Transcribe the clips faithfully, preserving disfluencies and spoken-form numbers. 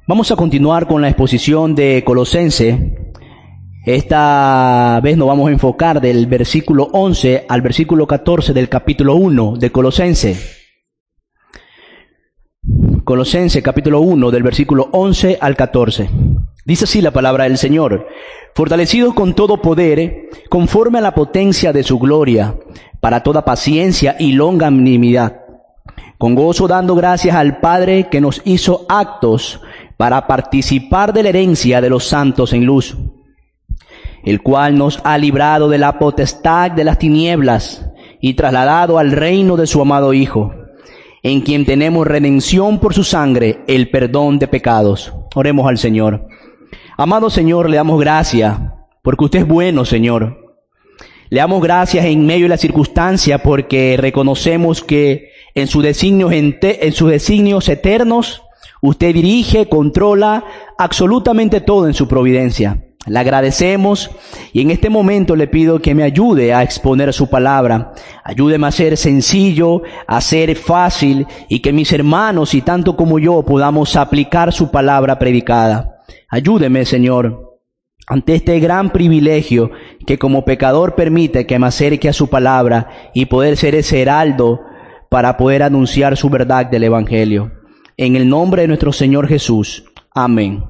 Vamos a continuar con la exposición de Colosense. Esta vez nos vamos a enfocar del versículo once al versículo catorce del capítulo uno de Colosense. Colosense capítulo uno del versículo once al catorce. Dice así la palabra del Señor: fortalecidos con todo poder, conforme a la potencia de su gloria, para toda paciencia y longanimidad, con gozo dando gracias al Padre que nos hizo aptos para participar de la herencia de los santos en luz, el cual nos ha librado de la potestad de las tinieblas y trasladado al reino de su amado Hijo, en quien tenemos redención por su sangre, el perdón de pecados. Oremos al Señor. Amado Señor, le damos gracias porque usted es bueno, Señor. Le damos gracias en medio de la circunstancia porque reconocemos que en sus designios, en sus designios eternos usted dirige, controla absolutamente todo en su providencia. Le agradecemos y en este momento le pido que me ayude a exponer su palabra. Ayúdeme a ser sencillo, a ser fácil y que mis hermanos y tanto como yo podamos aplicar su palabra predicada. Ayúdeme, Señor, ante este gran privilegio que como pecador permite que me acerque a su palabra y poder ser ese heraldo para poder anunciar su verdad del Evangelio. En el nombre de nuestro Señor Jesús. Amén.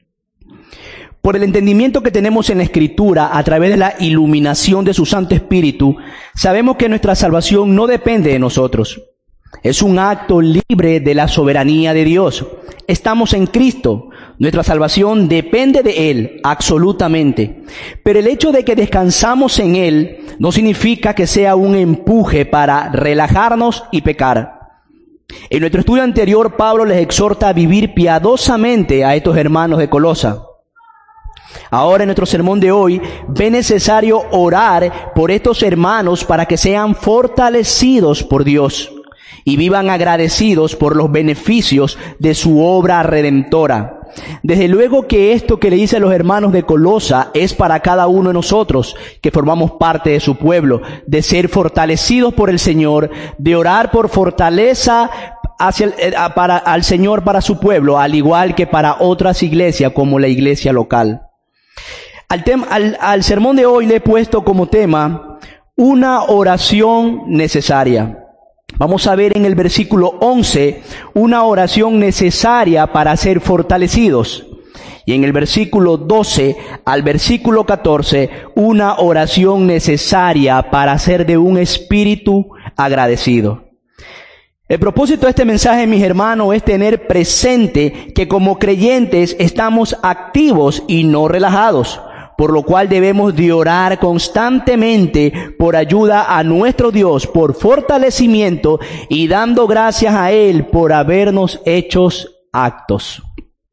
Por el entendimiento que tenemos en la Escritura, a través de la iluminación de su Santo Espíritu, sabemos que nuestra salvación no depende de nosotros. Es un acto libre de la soberanía de Dios. Estamos en Cristo. Nuestra salvación depende de Él, absolutamente. Pero el hecho de que descansamos en Él no significa que sea un empuje para relajarnos y pecar. En nuestro estudio anterior, Pablo les exhorta a vivir piadosamente a estos hermanos de Colosa. Ahora en nuestro sermón de hoy, ve necesario orar por estos hermanos para que sean fortalecidos por Dios y vivan agradecidos por los beneficios de su obra redentora. Desde luego que esto que le dice a los hermanos de Colosa es para cada uno de nosotros que formamos parte de su pueblo, de ser fortalecidos por el Señor, de orar por fortaleza hacia el, eh, para, al Señor para su pueblo, al igual que para otras iglesias como la iglesia local. Al, tema, al, al sermón de hoy le he puesto como tema una oración necesaria. Vamos a ver en el versículo once una oración necesaria para ser fortalecidos. Y en el versículo doce al versículo catorce una oración necesaria para ser de un espíritu agradecido. El propósito de este mensaje, mis hermanos, es tener presente que como creyentes estamos activos y no relajados, por lo cual debemos de orar constantemente por ayuda a nuestro Dios, por fortalecimiento y dando gracias a Él por habernos hecho aptos.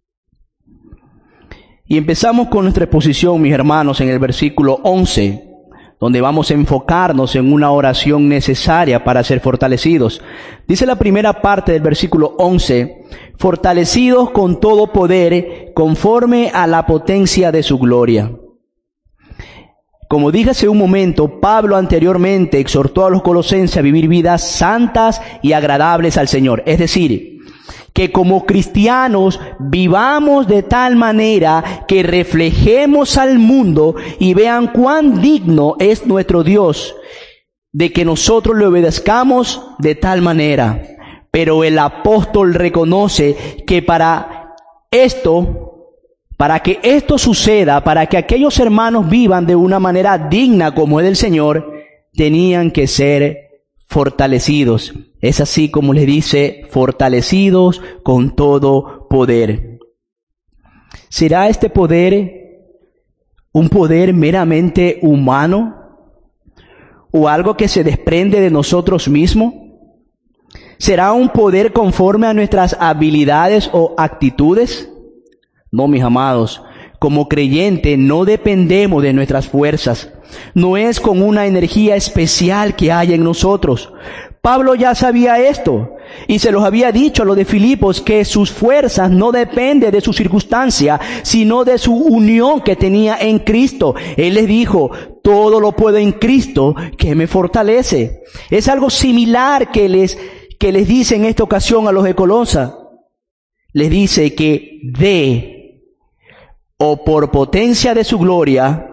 Y empezamos con nuestra exposición, mis hermanos, en el versículo once, donde vamos a enfocarnos en una oración necesaria para ser fortalecidos. Dice la primera parte del versículo once, fortalecidos con todo poder, conforme a la potencia de su gloria. Como dije hace un momento, Pablo anteriormente exhortó a los colosenses a vivir vidas santas y agradables al Señor. Es decir, que como cristianos vivamos de tal manera que reflejemos al mundo y vean cuán digno es nuestro Dios de que nosotros le obedezcamos de tal manera. Pero el apóstol reconoce que para esto, para que esto suceda, para que aquellos hermanos vivan de una manera digna como es del Señor, tenían que ser fortalecidos. Es así como les dice, fortalecidos con todo poder. ¿Será este poder un poder meramente humano? ¿O algo que se desprende de nosotros mismos? ¿Será un poder conforme a nuestras habilidades o actitudes? No, mis amados, como creyente no dependemos de nuestras fuerzas. No es con una energía especial que hay en nosotros. Pablo ya sabía esto y se los había dicho a los de Filipos que sus fuerzas no dependen de su circunstancia, sino de su unión que tenía en Cristo. Él les dijo, todo lo puedo en Cristo que me fortalece. Es algo similar que les, que les dice en esta ocasión a los de Colosa. les dice que de o por potencia de su gloria,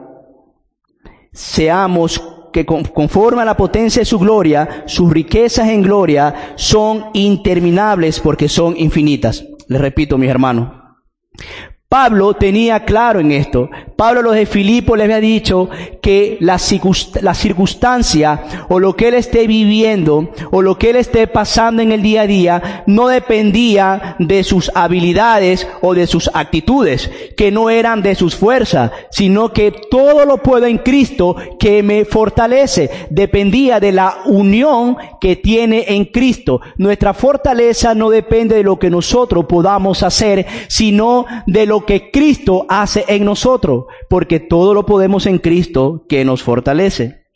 seamos que conforme a la potencia de su gloria, sus riquezas en gloria son interminables porque son infinitas. Les repito, mis hermanos. Pablo tenía claro en esto. Pablo a los de Filipo les había dicho que la, la circunstancia o lo que él esté viviendo o lo que él esté pasando en el día a día no dependía de sus habilidades o de sus actitudes, que no eran de sus fuerzas, sino que todo lo puedo en Cristo que me fortalece. Dependía de la unión que tiene en Cristo. Nuestra fortaleza no depende de lo que nosotros podamos hacer, sino de lo que Cristo hace en nosotros, porque todo lo podemos en Cristo que nos fortalece.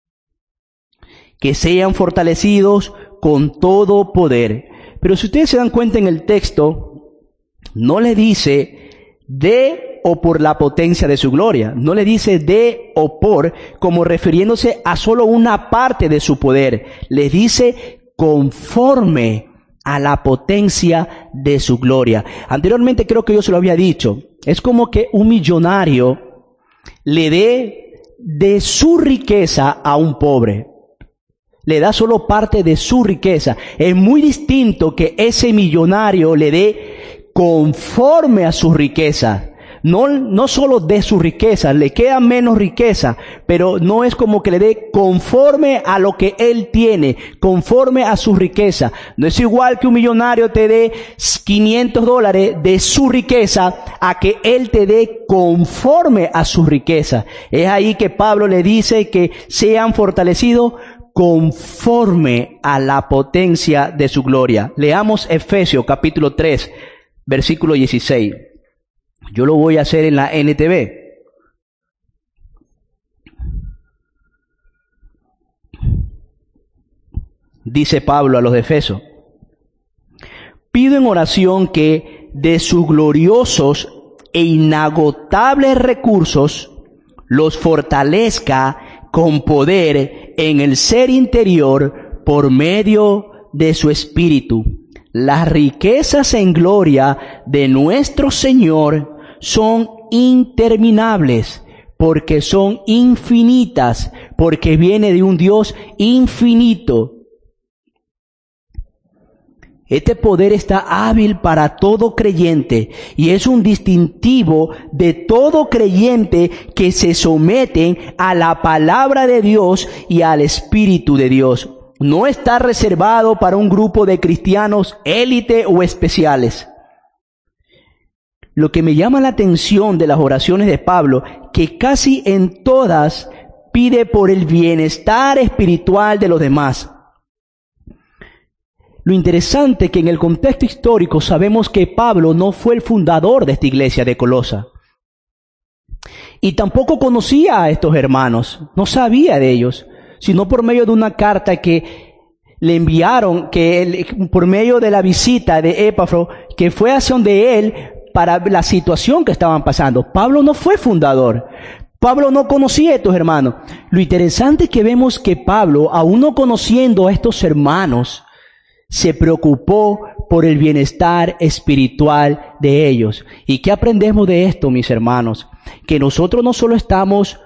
Que sean fortalecidos con todo poder. Pero si ustedes se dan cuenta en el texto, no le dice de o por la potencia de su gloria, no le dice de o por como refiriéndose a solo una parte de su poder, le dice conforme a la potencia de su gloria. Anteriormente creo que yo se lo había dicho. Es como que un millonario le dé de su riqueza a un pobre. Le da solo parte de su riqueza. Es muy distinto que ese millonario le dé conforme a su riqueza. No, no solo de su riqueza, le queda menos riqueza, pero no es como que le dé conforme a lo que él tiene, conforme a su riqueza. No es igual que un millonario te dé quinientos dólares de su riqueza a que él te dé conforme a su riqueza. Es ahí que Pablo le dice que sean fortalecidos conforme a la potencia de su gloria. Leamos Efesios capítulo tres, versículo dieciséis. Yo lo voy a hacer en la N T V. Dice Pablo a los de Efeso: pido en oración que de sus gloriosos e inagotables recursos los fortalezca con poder en el ser interior por medio de su Espíritu. Las riquezas en gloria de nuestro Señor son interminables, porque son infinitas, porque viene de un Dios infinito. Este poder está hábil para todo creyente y es un distintivo de todo creyente que se someten a la palabra de Dios y al Espíritu de Dios. No está reservado para un grupo de cristianos élite o especiales. Lo que me llama la atención de las oraciones de Pablo, que casi en todas pide por el bienestar espiritual de los demás. Lo interesante es que en el contexto histórico sabemos que Pablo no fue el fundador de esta iglesia de Colosa. Y tampoco conocía a estos hermanos, no sabía de ellos, sino por medio de una carta que le enviaron, que él, por medio de la visita de Epafro, que fue hacia donde él para la situación que estaban pasando. Pablo no fue fundador. Pablo no conocía a estos hermanos. Lo interesante es que vemos que Pablo, aún no conociendo a estos hermanos, se preocupó por el bienestar espiritual de ellos. ¿Y qué aprendemos de esto, mis hermanos? Que nosotros no solo estamos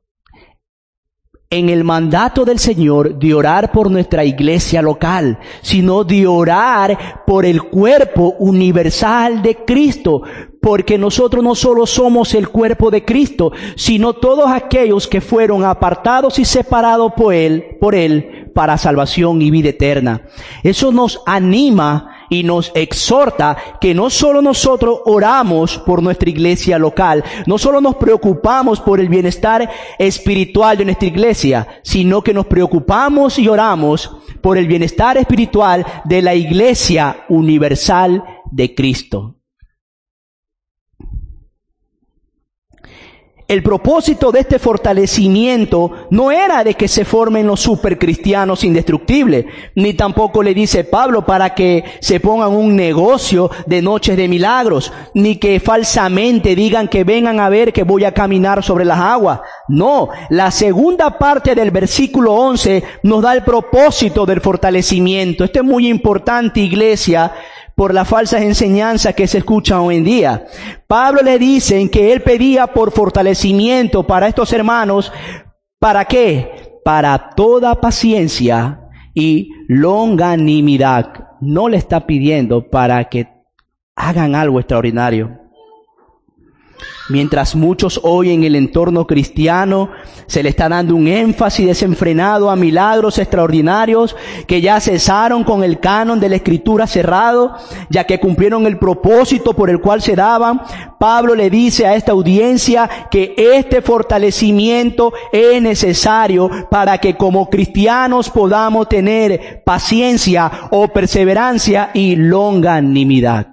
en el mandato del Señor de orar por nuestra iglesia local, sino de orar por el cuerpo universal de Cristo, porque nosotros no solo somos el cuerpo de Cristo, sino todos aquellos que fueron apartados y separados por Él, por Él, para salvación y vida eterna. Eso nos anima y nos exhorta que no solo nosotros oramos por nuestra iglesia local, no solo nos preocupamos por el bienestar espiritual de nuestra iglesia, sino que nos preocupamos y oramos por el bienestar espiritual de la iglesia universal de Cristo. El propósito de este fortalecimiento no era de que se formen los supercristianos indestructibles, ni tampoco le dice Pablo para que se pongan un negocio de noches de milagros, ni que falsamente digan que vengan a ver que voy a caminar sobre las aguas. No, la segunda parte del versículo once nos da el propósito del fortalecimiento. Esto es muy importante, iglesia, por las falsas enseñanzas que se escuchan hoy en día. Pablo le dice que él pedía por fortalecimiento para estos hermanos. ¿Para qué? Para toda paciencia y longanimidad. No le está pidiendo para que hagan algo extraordinario. Mientras muchos hoy en el entorno cristiano se le está dando un énfasis desenfrenado a milagros extraordinarios que ya cesaron con el canon de la Escritura cerrado, ya que cumplieron el propósito por el cual se daban, Pablo le dice a esta audiencia que este fortalecimiento es necesario para que como cristianos podamos tener paciencia o perseverancia y longanimidad.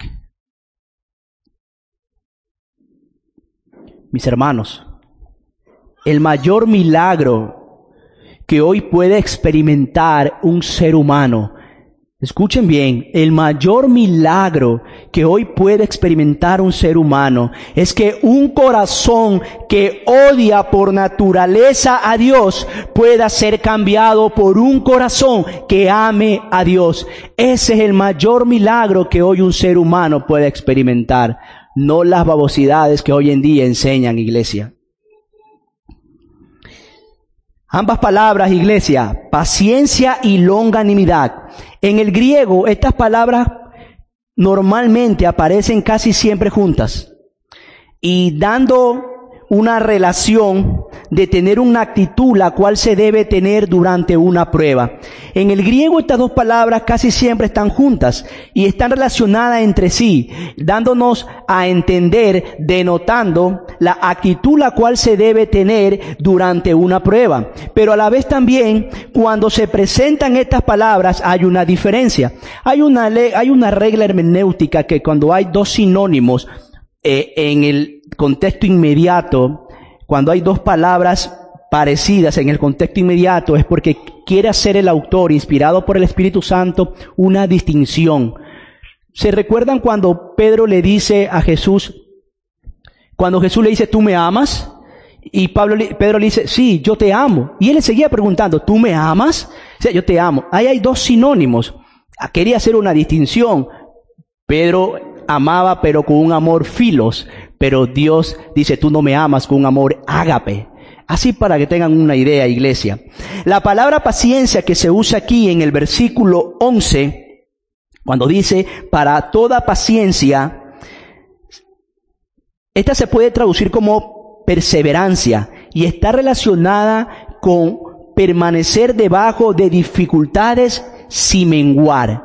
Mis hermanos, el mayor milagro que hoy puede experimentar un ser humano, escuchen bien, el mayor milagro que hoy puede experimentar un ser humano es que un corazón que odia por naturaleza a Dios pueda ser cambiado por un corazón que ame a Dios. Ese es el mayor milagro que hoy un ser humano puede experimentar. No las babosidades que hoy en día enseñan, iglesia. Ambas palabras, iglesia, paciencia y longanimidad. En el griego, estas palabras normalmente aparecen casi siempre juntas y dando una relación de tener una actitud la cual se debe tener durante una prueba. En el griego estas dos palabras casi siempre están juntas y están relacionadas entre sí, dándonos a entender, denotando la actitud la cual se debe tener durante una prueba. Pero a la vez también, cuando se presentan estas palabras hay una diferencia. Hay una ley, hay una regla hermenéutica que cuando hay dos sinónimos eh, en el contexto inmediato, cuando hay dos palabras parecidas en el contexto inmediato, es porque quiere hacer el autor, inspirado por el Espíritu Santo, una distinción. ¿Se recuerdan cuando Pedro le dice a Jesús, cuando Jesús le dice, ¿tú me amas? Y Pablo, Pedro le dice, sí, yo te amo. Y él le seguía preguntando, ¿tú me amas? O sea, yo te amo. Ahí hay dos sinónimos. Quería hacer una distinción. Pedro amaba, pero con un amor filos. Pero Dios dice, tú no me amas con un amor ágape. Así para que tengan una idea, iglesia. La palabra paciencia que se usa aquí en el versículo once, cuando dice, para toda paciencia, esta se puede traducir como perseverancia y está relacionada con permanecer debajo de dificultades sin menguar.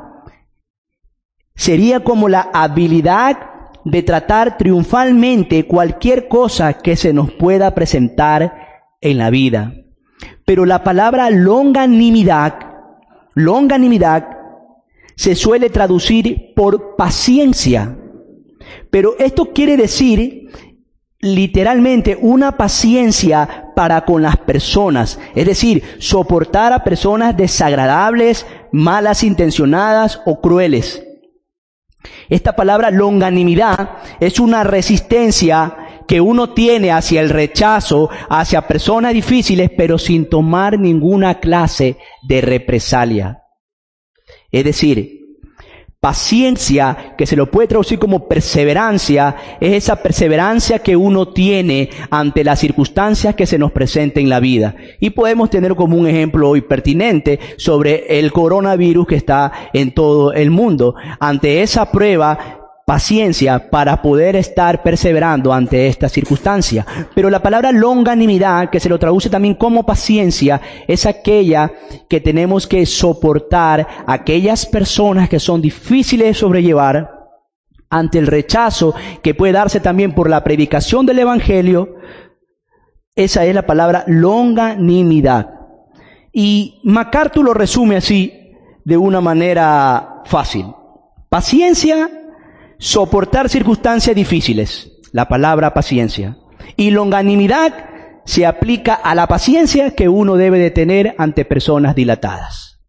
Sería como la habilidad de tratar triunfalmente cualquier cosa que se nos pueda presentar en la vida. Pero la palabra longanimidad, longanimidad, se suele traducir por paciencia. Pero esto quiere decir literalmente una paciencia para con las personas, es decir, soportar a personas desagradables, malas intencionadas o crueles. Esta palabra longanimidad es una resistencia que uno tiene hacia el rechazo, hacia personas difíciles, pero sin tomar ninguna clase de represalia. Es decir, paciencia, que se lo puede traducir como perseverancia, es esa perseverancia que uno tiene ante las circunstancias que se nos presenten en la vida. Y podemos tener como un ejemplo hoy pertinente sobre el coronavirus que está en todo el mundo. Ante esa prueba, paciencia para poder estar perseverando ante esta circunstancia. Pero la palabra longanimidad, que se lo traduce también como paciencia, es aquella que tenemos que soportar aquellas personas que son difíciles de sobrellevar ante el rechazo que puede darse también por la predicación del Evangelio. Esa es la palabra longanimidad. Y MacArthur lo resume así de una manera fácil. Paciencia, soportar circunstancias difíciles, la palabra paciencia. Y longanimidad se aplica a la paciencia que uno debe de tener ante personas dilatadas.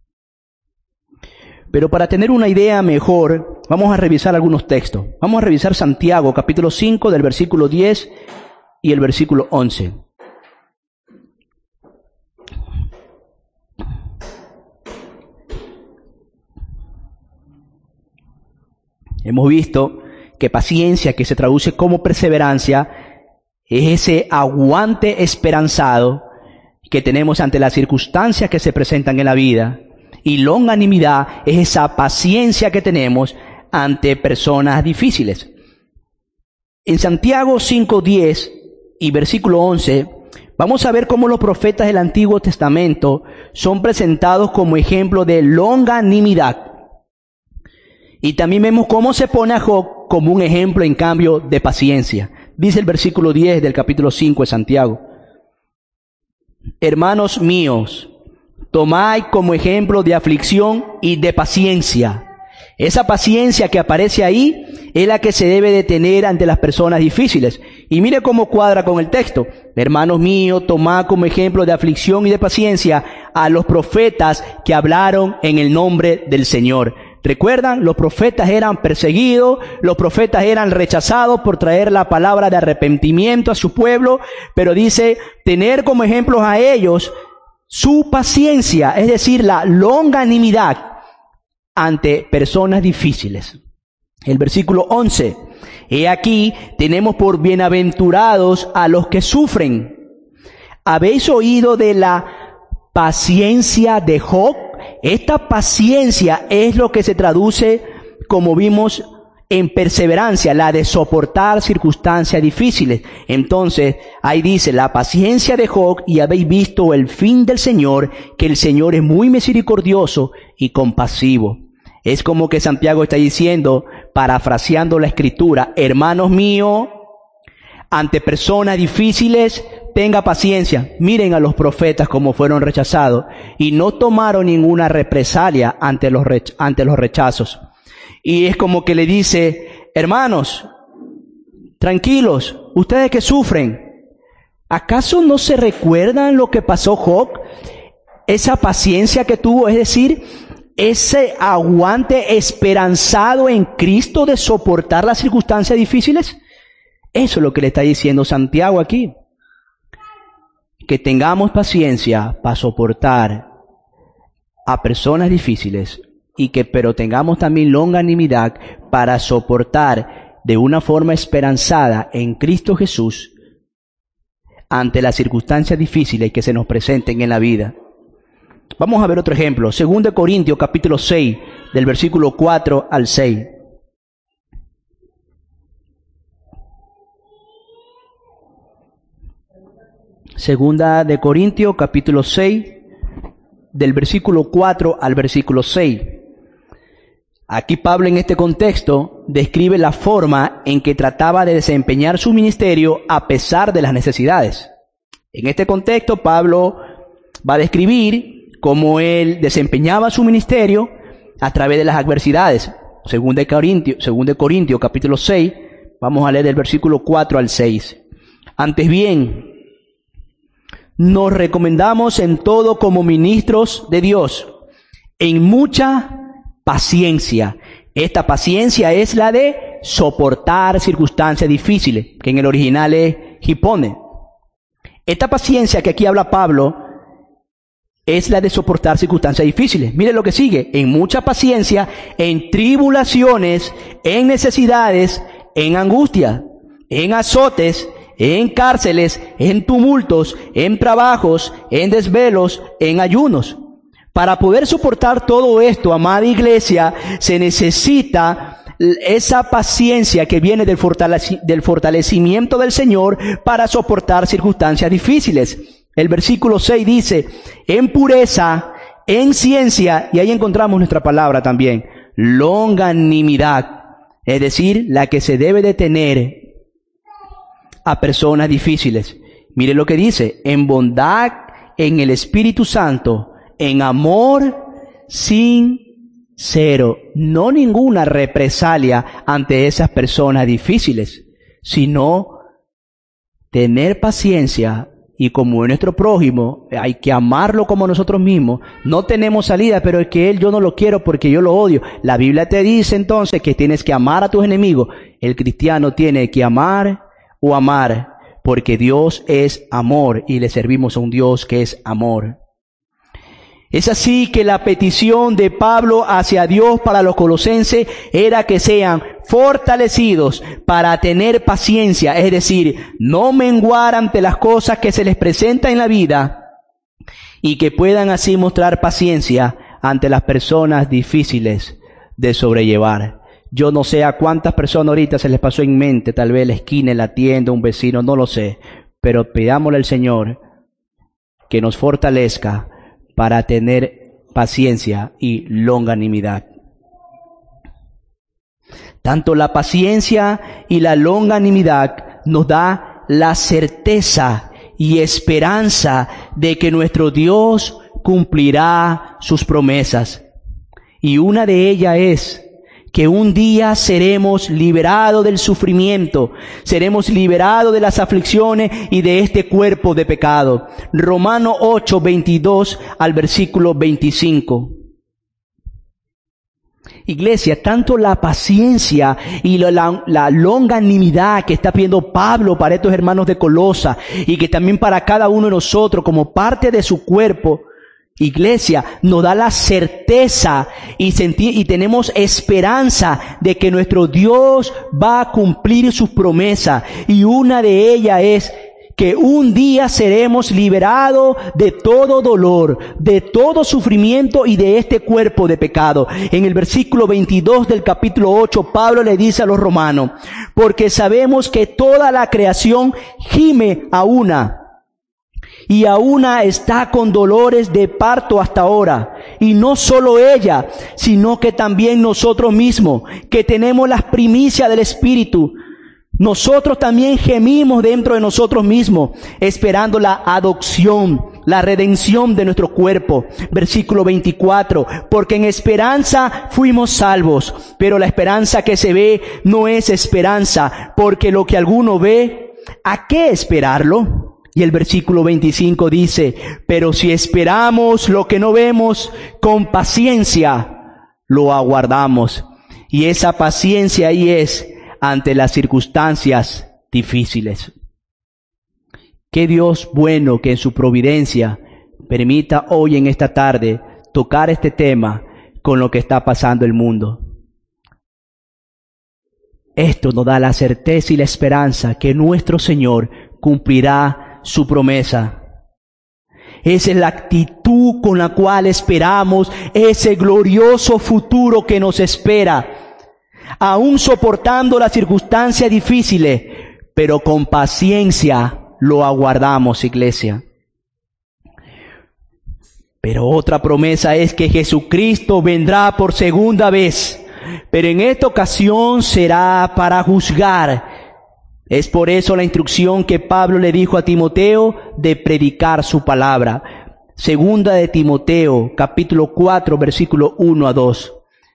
Pero para tener una idea mejor, vamos a revisar algunos textos. Vamos a revisar Santiago, capítulo cinco, del versículo diez y el versículo once. Hemos visto que paciencia, que se traduce como perseverancia, es ese aguante esperanzado que tenemos ante las circunstancias que se presentan en la vida. Y longanimidad es esa paciencia que tenemos ante personas difíciles. En Santiago cinco diez y versículo once, vamos a ver cómo los profetas del Antiguo Testamento son presentados como ejemplo de longanimidad. Y también vemos cómo se pone a Job como un ejemplo, en cambio, de paciencia. Dice el versículo diez del capítulo cinco de Santiago: hermanos míos, tomad como ejemplo de aflicción y de paciencia. Esa paciencia que aparece ahí es la que se debe de tener ante las personas difíciles. Y mire cómo cuadra con el texto. Hermanos míos, tomad como ejemplo de aflicción y de paciencia a los profetas que hablaron en el nombre del Señor. ¿Recuerdan? Los profetas eran perseguidos, los profetas eran rechazados por traer la palabra de arrepentimiento a su pueblo, pero dice, tener como ejemplos a ellos su paciencia, es decir, la longanimidad ante personas difíciles. El versículo once, he aquí, tenemos por bienaventurados a los que sufren. ¿Habéis oído de la paciencia de Job? Esta paciencia es lo que se traduce, como vimos, en perseverancia, la de soportar circunstancias difíciles. Entonces, ahí dice, la paciencia de Job, y habéis visto el fin del Señor, que el Señor es muy misericordioso y compasivo. Es como que Santiago está diciendo, parafraseando la Escritura, hermanos míos, ante personas difíciles, tenga paciencia. Miren a los profetas como fueron rechazados y no tomaron ninguna represalia ante los, rech- ante los rechazos. Y es como que le dice, hermanos, tranquilos, ustedes que sufren, ¿acaso no se recuerdan lo que pasó Job? Esa paciencia que tuvo, es decir, ese aguante esperanzado en Cristo de soportar las circunstancias difíciles. Eso es lo que le está diciendo Santiago aquí. Que tengamos paciencia para soportar a personas difíciles y que pero tengamos también longanimidad para soportar de una forma esperanzada en Cristo Jesús ante las circunstancias difíciles que se nos presenten en la vida. Vamos a ver otro ejemplo. Segunda de Corintios capítulo seis, del versículo cuatro al seis. Segunda de Corintios capítulo seis, del versículo cuatro al versículo seis. Aquí Pablo en este contexto describe la forma en que trataba de desempeñar su ministerio a pesar de las necesidades. En este contexto Pablo va a describir cómo él desempeñaba su ministerio a través de las adversidades. Segunda de Corintios, Segunda de Corintios capítulo seis, vamos a leer del versículo cuatro al seis. Antes bien, nos recomendamos en todo como ministros de Dios, en mucha paciencia. Esta paciencia es la de soportar circunstancias difíciles, que en el original es hipone. Esta paciencia que aquí habla Pablo es la de soportar circunstancias difíciles. Mire lo que sigue, en mucha paciencia, en tribulaciones, en necesidades, en angustia, en azotes, en cárceles, en tumultos, en trabajos, en desvelos, en ayunos. Para poder soportar todo esto, amada iglesia, se necesita esa paciencia que viene del, fortaleci- del fortalecimiento del Señor para soportar circunstancias difíciles. El versículo seis dice, en pureza, en ciencia, y ahí encontramos nuestra palabra también, longanimidad, es decir, la que se debe de tener a personas difíciles. Mire lo que dice, en bondad, en el Espíritu Santo, en amor sincero, no ninguna represalia ante esas personas difíciles, sino tener paciencia y como es nuestro prójimo, hay que amarlo como nosotros mismos. No tenemos salida, pero es que él yo no lo quiero porque yo lo odio. La Biblia te dice entonces que tienes que amar a tus enemigos. El cristiano tiene que amar o amar, porque Dios es amor y le servimos a un Dios que es amor. Es así que la petición de Pablo hacia Dios para los colosenses era que sean fortalecidos para tener paciencia, es decir, no menguar ante las cosas que se les presentan en la vida y que puedan así mostrar paciencia ante las personas difíciles de sobrellevar. Yo no sé a cuántas personas ahorita se les pasó en mente, tal vez la esquina, en la tienda, un vecino, no lo sé, pero pidámosle al Señor que nos fortalezca para tener paciencia y longanimidad. Tanto la paciencia y la longanimidad nos da la certeza y esperanza de que nuestro Dios cumplirá sus promesas. Y una de ellas es que un día seremos liberados del sufrimiento, seremos liberados de las aflicciones y de este cuerpo de pecado. Romanos ocho, veintidós al versículo veinticinco. Iglesia, tanto la paciencia y la, la, la longanimidad que está pidiendo Pablo para estos hermanos de Colosa y que también para cada uno de nosotros como parte de su cuerpo, Iglesia, nos da la certeza y, sentir, y tenemos esperanza de que nuestro Dios va a cumplir sus promesas. Y una de ellas es que un día seremos liberados de todo dolor, de todo sufrimiento y de este cuerpo de pecado. En el versículo veintidós del capítulo ocho, Pablo le dice a los romanos, porque sabemos que toda la creación gime a una. Y a una está con dolores de parto hasta ahora. Y no solo ella, sino que también nosotros mismos, que tenemos las primicias del Espíritu. Nosotros también gemimos dentro de nosotros mismos, esperando la adopción, la redención de nuestro cuerpo. Versículo veinticuatro, porque en esperanza fuimos salvos, pero la esperanza que se ve no es esperanza, porque lo que alguno ve, ¿a qué esperarlo? Y el versículo veinticinco dice, pero si esperamos lo que no vemos, con paciencia lo aguardamos. Y esa paciencia ahí es ante las circunstancias difíciles. Qué Dios bueno que en su providencia permita hoy en esta tarde tocar este tema con lo que está pasando el mundo. Esto nos da la certeza y la esperanza que nuestro Señor cumplirá su promesa. Esa es la actitud con la cual esperamos ese glorioso futuro que nos espera, aún soportando las circunstancias difíciles, pero con paciencia lo aguardamos, iglesia. Pero otra promesa es que Jesucristo vendrá por segunda vez, pero en esta ocasión será para juzgar. Es por eso la instrucción que Pablo le dijo a Timoteo de predicar su palabra. Segunda de Timoteo, capítulo cuatro, versículo uno a dos.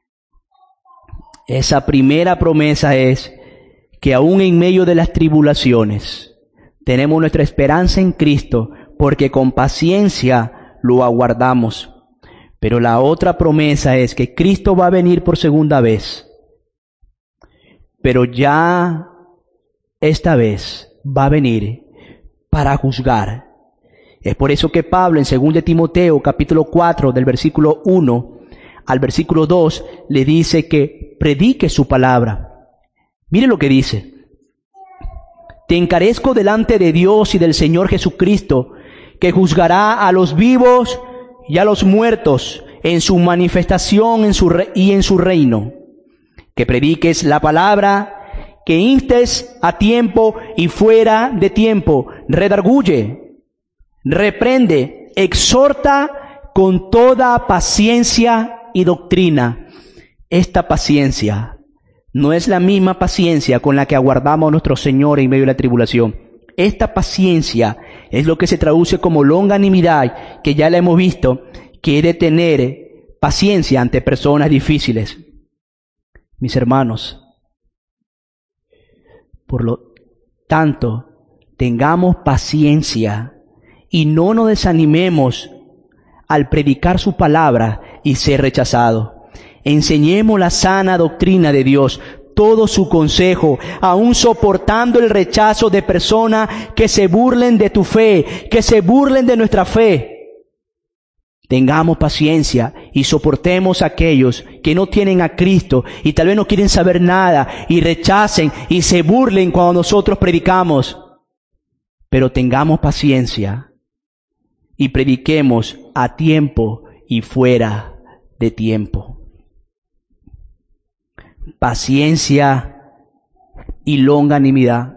Esa primera promesa es que aún en medio de las tribulaciones tenemos nuestra esperanza en Cristo, porque con paciencia lo aguardamos. Pero la otra promesa es que Cristo va a venir por segunda vez, pero ya esta vez va a venir para juzgar. Es por eso que Pablo en segunda de Timoteo capítulo cuatro del versículo uno al versículo dos le dice que predique su palabra. Mire lo que dice. Te encarezco delante de Dios y del Señor Jesucristo, que juzgará a los vivos y a los muertos en su manifestación en su re- y en su reino. Que prediques la palabra, que instes a tiempo y fuera de tiempo, redarguye, reprende, exhorta con toda paciencia y doctrina. Esta paciencia no es la misma paciencia con la que aguardamos a nuestro Señor en medio de la tribulación. Esta paciencia es lo que se traduce como longanimidad, que ya la hemos visto, que es de tener paciencia ante personas difíciles. Mis hermanos, por lo tanto, tengamos paciencia y no nos desanimemos al predicar su palabra y ser rechazados. Enseñemos la sana doctrina de Dios, todo su consejo, aún soportando el rechazo de personas que se burlen de tu fe, que se burlen de nuestra fe. Tengamos paciencia y soportemos a aquellos que no tienen a Cristo y tal vez no quieren saber nada y rechacen y se burlen cuando nosotros predicamos. Pero tengamos paciencia y prediquemos a tiempo y fuera de tiempo. Paciencia y longanimidad.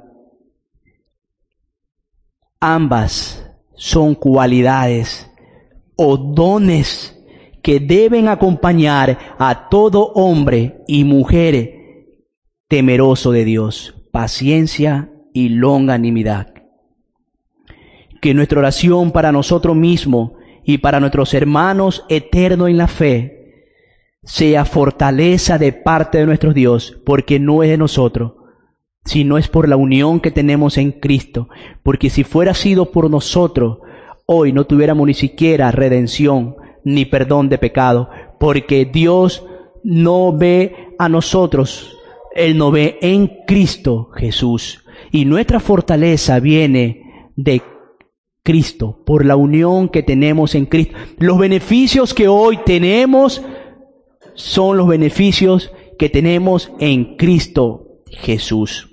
Ambas son cualidades o dones que deben acompañar a todo hombre y mujer temeroso de Dios. Paciencia y longanimidad. Que nuestra oración para nosotros mismos y para nuestros hermanos eternos en la fe sea fortaleza de parte de nuestro Dios, porque no es de nosotros, sino es por la unión que tenemos en Cristo. Porque si fuera sido por nosotros, hoy no tuviéramos ni siquiera redención ni perdón de pecado, porque Dios no ve a nosotros, Él nos ve en Cristo Jesús. Y nuestra fortaleza viene de Cristo, por la unión que tenemos en Cristo. Los beneficios que hoy tenemos son los beneficios que tenemos en Cristo Jesús.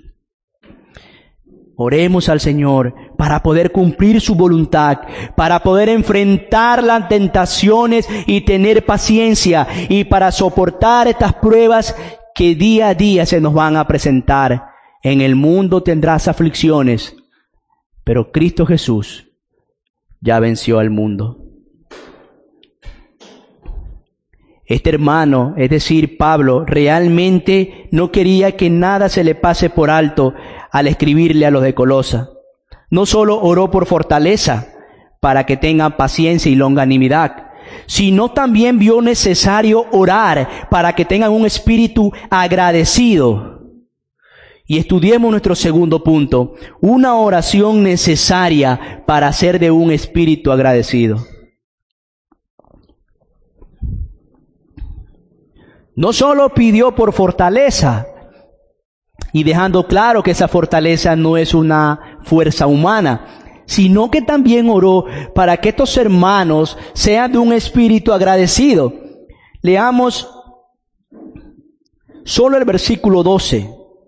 Oremos al Señor para poder cumplir su voluntad, para poder enfrentar las tentaciones y tener paciencia, y para soportar estas pruebas que día a día se nos van a presentar. En el mundo tendrás aflicciones, pero Cristo Jesús ya venció al mundo. Este hermano, es decir, Pablo, realmente no quería que nada se le pase por alto al escribirle a los de Colosa. No solo oró por fortaleza para que tengan paciencia y longanimidad, sino también vio necesario orar para que tengan un espíritu agradecido. Y estudiemos nuestro segundo punto, una oración necesaria para ser de un espíritu agradecido. No solo pidió por fortaleza, y dejando claro que esa fortaleza no es una fuerza humana, sino que también oró para que estos hermanos sean de un espíritu agradecido. Leamos solo el versículo doce.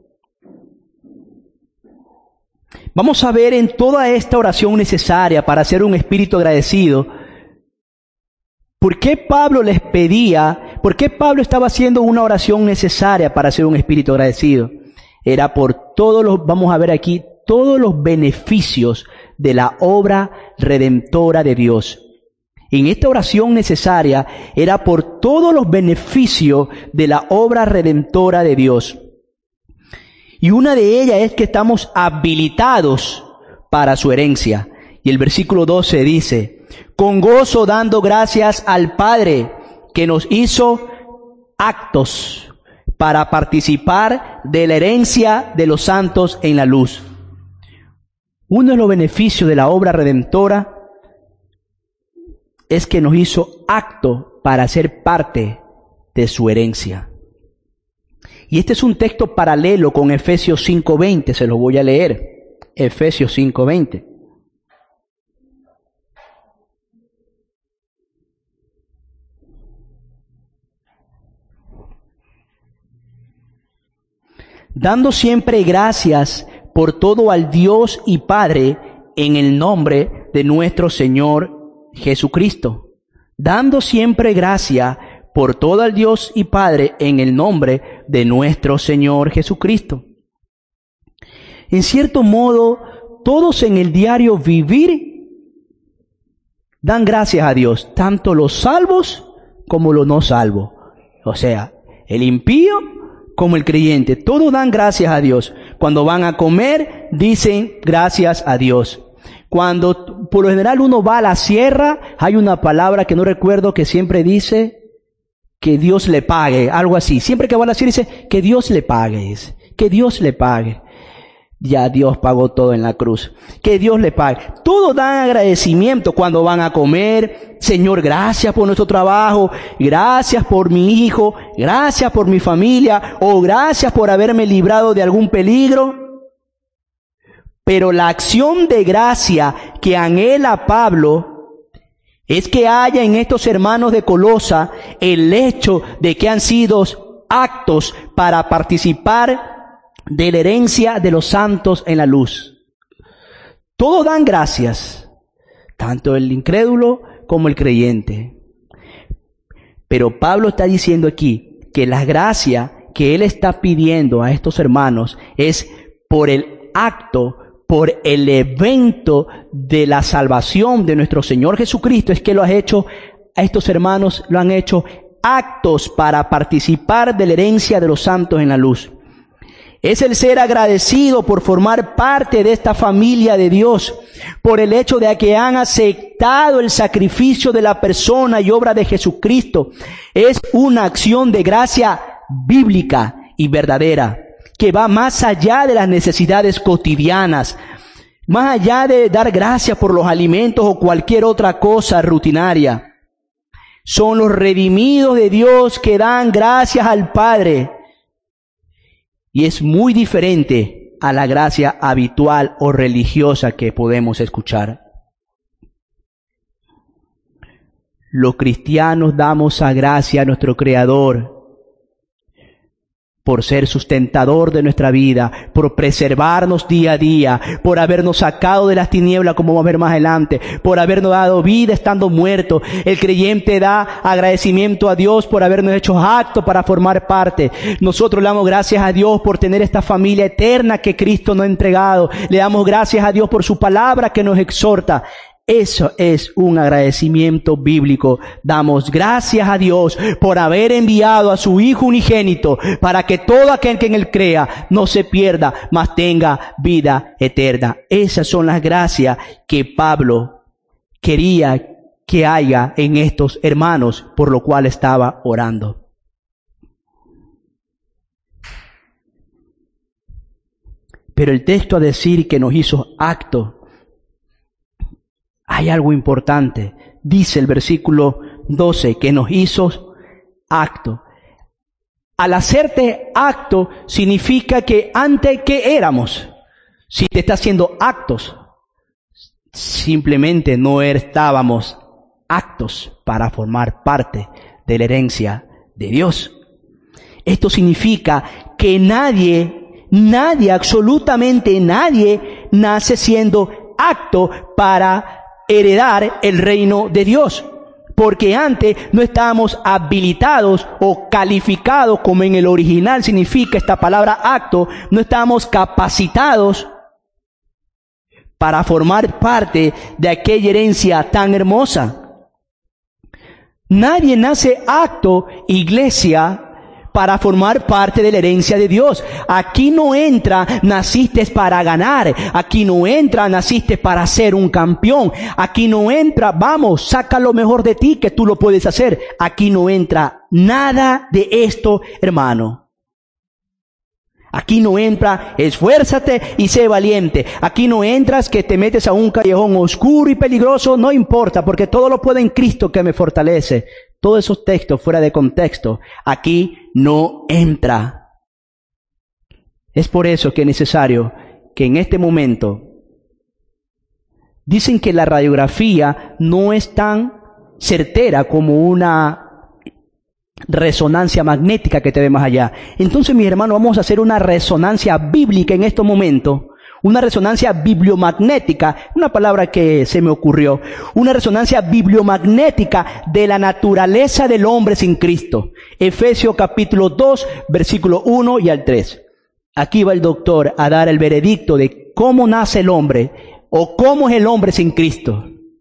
Vamos a ver en toda esta oración necesaria para ser un espíritu agradecido, ¿por qué Pablo les pedía, por qué Pablo estaba haciendo una oración necesaria para ser un espíritu agradecido? Era por todos los, vamos a ver aquí, todos los beneficios de la obra redentora de Dios. En esta oración necesaria era por todos los beneficios de la obra redentora de Dios. Y una de ellas es que estamos habilitados para su herencia. Y el versículo doce dice, con gozo dando gracias al Padre que nos hizo aptos para participar de la herencia de los santos en la luz. Uno de los beneficios de la obra redentora es que nos hizo apto para ser parte de su herencia. Y este es un texto paralelo con Efesios cinco veinte, se lo voy a leer. Efesios cinco veinte. Dando siempre gracias por todo al Dios y Padre en el nombre de nuestro Señor Jesucristo. Dando siempre gracias por todo al Dios y Padre en el nombre de nuestro Señor Jesucristo. En cierto modo, todos en el diario vivir dan gracias a Dios, tanto los salvos como los no salvos. O sea, el impío como el creyente, todos dan gracias a Dios. Cuando van a comer, dicen gracias a Dios. Cuando por lo general uno va a la sierra, hay una palabra que no recuerdo que siempre dice que Dios le pague, algo así. Siempre que va a la sierra dice que Dios le pague, dice, que Dios le pague. Ya Dios pagó todo en la cruz. Que Dios le pague. Todos dan agradecimiento cuando van a comer. Señor, gracias por nuestro trabajo. Gracias por mi hijo. Gracias por mi familia. O gracias por haberme librado de algún peligro. Pero la acción de gracia que anhela Pablo es que haya en estos hermanos de Colosa el hecho de que han sido aptos para participar de la herencia de los santos en la luz. Todos dan gracias, tanto el incrédulo como el creyente. Pero Pablo está diciendo aquí que la gracia que él está pidiendo a estos hermanos es por el acto, por el evento de la salvación de nuestro Señor Jesucristo, es que lo ha hecho, a estos hermanos lo han hecho actos para participar de la herencia de los santos en la luz. Es el ser agradecido por formar parte de esta familia de Dios, por el hecho de que han aceptado el sacrificio de la persona y obra de Jesucristo. Es una acción de gracia bíblica y verdadera, que va más allá de las necesidades cotidianas, más allá de dar gracias por los alimentos o cualquier otra cosa rutinaria. Son los redimidos de Dios que dan gracias al Padre. Y es muy diferente a la gracia habitual o religiosa que podemos escuchar. Los cristianos damos a gracia a nuestro Creador por ser sustentador de nuestra vida, por preservarnos día a día, por habernos sacado de las tinieblas, como vamos a ver más adelante, por habernos dado vida estando muertos. El creyente da agradecimiento a Dios por habernos hecho actos para formar parte. Nosotros le damos gracias a Dios por tener esta familia eterna que Cristo nos ha entregado. Le damos gracias a Dios por su palabra que nos exhorta. Eso es un agradecimiento bíblico. Damos gracias a Dios por haber enviado a su Hijo unigénito para que todo aquel que en Él crea no se pierda, mas tenga vida eterna. Esas son las gracias que Pablo quería que haya en estos hermanos, por lo cual estaba orando. Pero el texto a decir que nos hizo acto, hay algo importante. Dice el versículo doce que nos hizo acto. Al hacerte acto significa que antes que éramos. Si te está haciendo actos, simplemente no estábamos actos para formar parte de la herencia de Dios. Esto significa que nadie, nadie, absolutamente nadie nace siendo acto para heredar el reino de Dios, porque antes no estábamos habilitados o calificados, como en el original significa esta palabra acto, no estábamos capacitados para formar parte de aquella herencia tan hermosa. Nadie nace acto, iglesia, para formar parte de la herencia de Dios. Aquí no entra, naciste para ganar. Aquí no entra, naciste para ser un campeón. Aquí no entra, vamos, saca lo mejor de ti que tú lo puedes hacer. Aquí no entra nada de esto, hermano. Aquí no entra, esfuérzate y sé valiente. Aquí no entras que te metes a un callejón oscuro y peligroso, no importa, porque todo lo puedo en Cristo que me fortalece. Todos esos textos fuera de contexto, aquí no entra. Es por eso que es necesario que en este momento, dicen que la radiografía no es tan certera como una resonancia magnética que te ve más allá. Entonces, mis hermanos, vamos a hacer una resonancia bíblica en estos momentos. Una resonancia bibliomagnética, una palabra que se me ocurrió, una resonancia bibliomagnética de la naturaleza del hombre sin Cristo. Efesios capítulo dos, versículo uno y al tres. Aquí va el doctor a dar el veredicto de cómo nace el hombre o cómo es el hombre sin Cristo.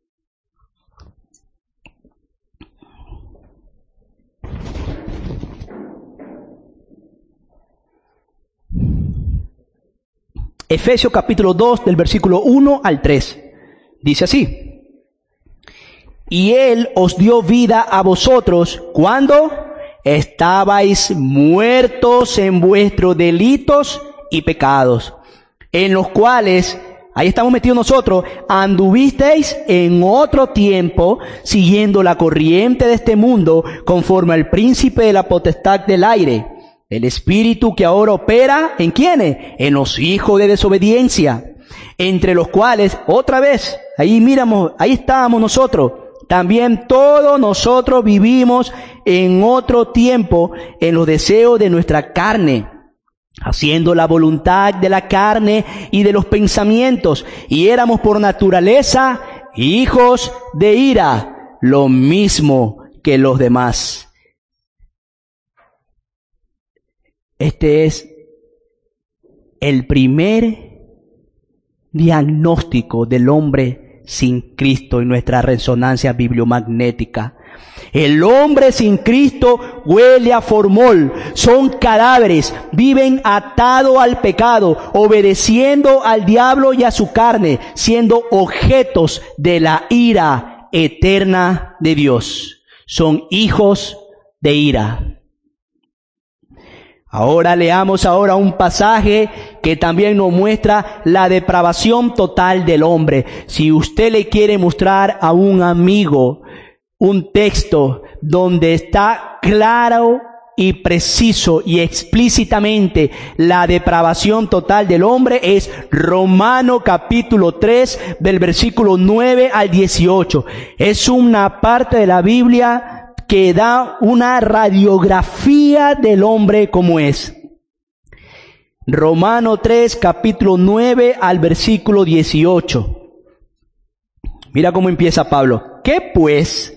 Efesios capítulo dos del versículo uno al tres. Dice así: y Él os dio vida a vosotros cuando estabais muertos en vuestros delitos y pecados, en los cuales, ahí estamos metidos nosotros, anduvisteis en otro tiempo, siguiendo la corriente de este mundo, conforme al príncipe de la potestad del aire, el espíritu que ahora opera, ¿en quiénes? En los hijos de desobediencia, entre los cuales, otra vez, ahí miramos, ahí estábamos nosotros, también todos nosotros vivimos en otro tiempo en los deseos de nuestra carne, haciendo la voluntad de la carne y de los pensamientos, y éramos por naturaleza hijos de ira, lo mismo que los demás. Este es el primer diagnóstico del hombre sin Cristo en nuestra resonancia bibliomagnética. El hombre sin Cristo huele a formol, son cadáveres, viven atados al pecado, obedeciendo al diablo y a su carne, siendo objetos de la ira eterna de Dios. Son hijos de ira. Ahora leamos ahora un pasaje que también nos muestra la depravación total del hombre. Si usted le quiere mostrar a un amigo un texto donde está claro y preciso y explícitamente la depravación total del hombre, es Romanos capítulo tres del versículo nueve al dieciocho. Es una parte de la Biblia que da una radiografía del hombre como es. Romanos tres capítulo nueve al versículo dieciocho. Mira cómo empieza Pablo. ¿Qué pues?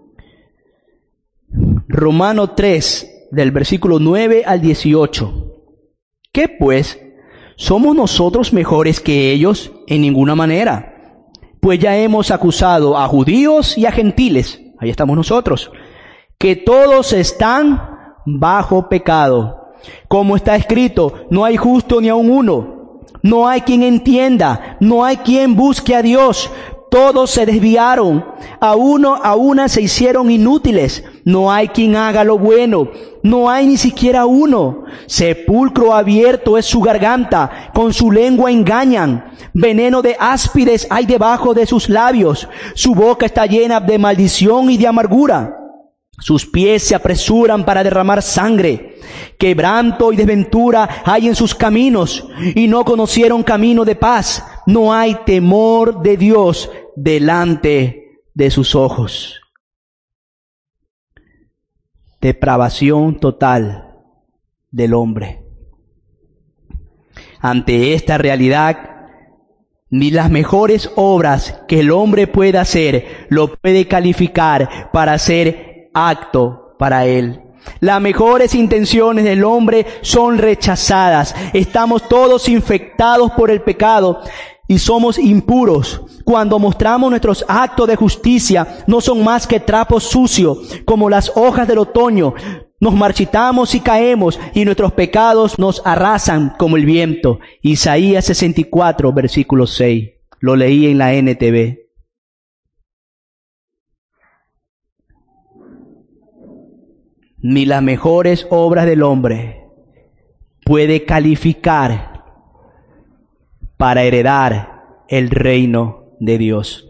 Romanos tres, del versículo nueve al dieciocho. ¿Qué pues? ¿Somos nosotros mejores que ellos? En ninguna manera. Pues ya hemos acusado a judíos y a gentiles, ahí estamos nosotros, que todos están bajo pecado. Como está escrito, no hay justo ni aun uno. No hay quien entienda, no hay quien busque a Dios. Todos se desviaron, a uno a una se hicieron inútiles. No hay quien haga lo bueno, no hay ni siquiera uno. Sepulcro abierto es su garganta, con su lengua engañan. Veneno de áspides hay debajo de sus labios. Su boca está llena de maldición y de amargura. Sus pies se apresuran para derramar sangre. Quebranto y desventura hay en sus caminos, y no conocieron camino de paz. No hay temor de Dios delante de sus ojos. Depravación total del hombre. Ante esta realidad, ni las mejores obras que el hombre pueda hacer lo puede calificar para ser acto para él. Las mejores intenciones del hombre son rechazadas. Estamos todos infectados por el pecado y somos impuros. Cuando mostramos nuestros actos de justicia, no son más que trapos sucios, como las hojas del otoño. Nos marchitamos y caemos, y nuestros pecados nos arrasan como el viento. Isaías sesenta y cuatro, versículo seis. Lo leí en la N T V. Ni las mejores obras del hombre puede calificar para heredar el reino de Dios.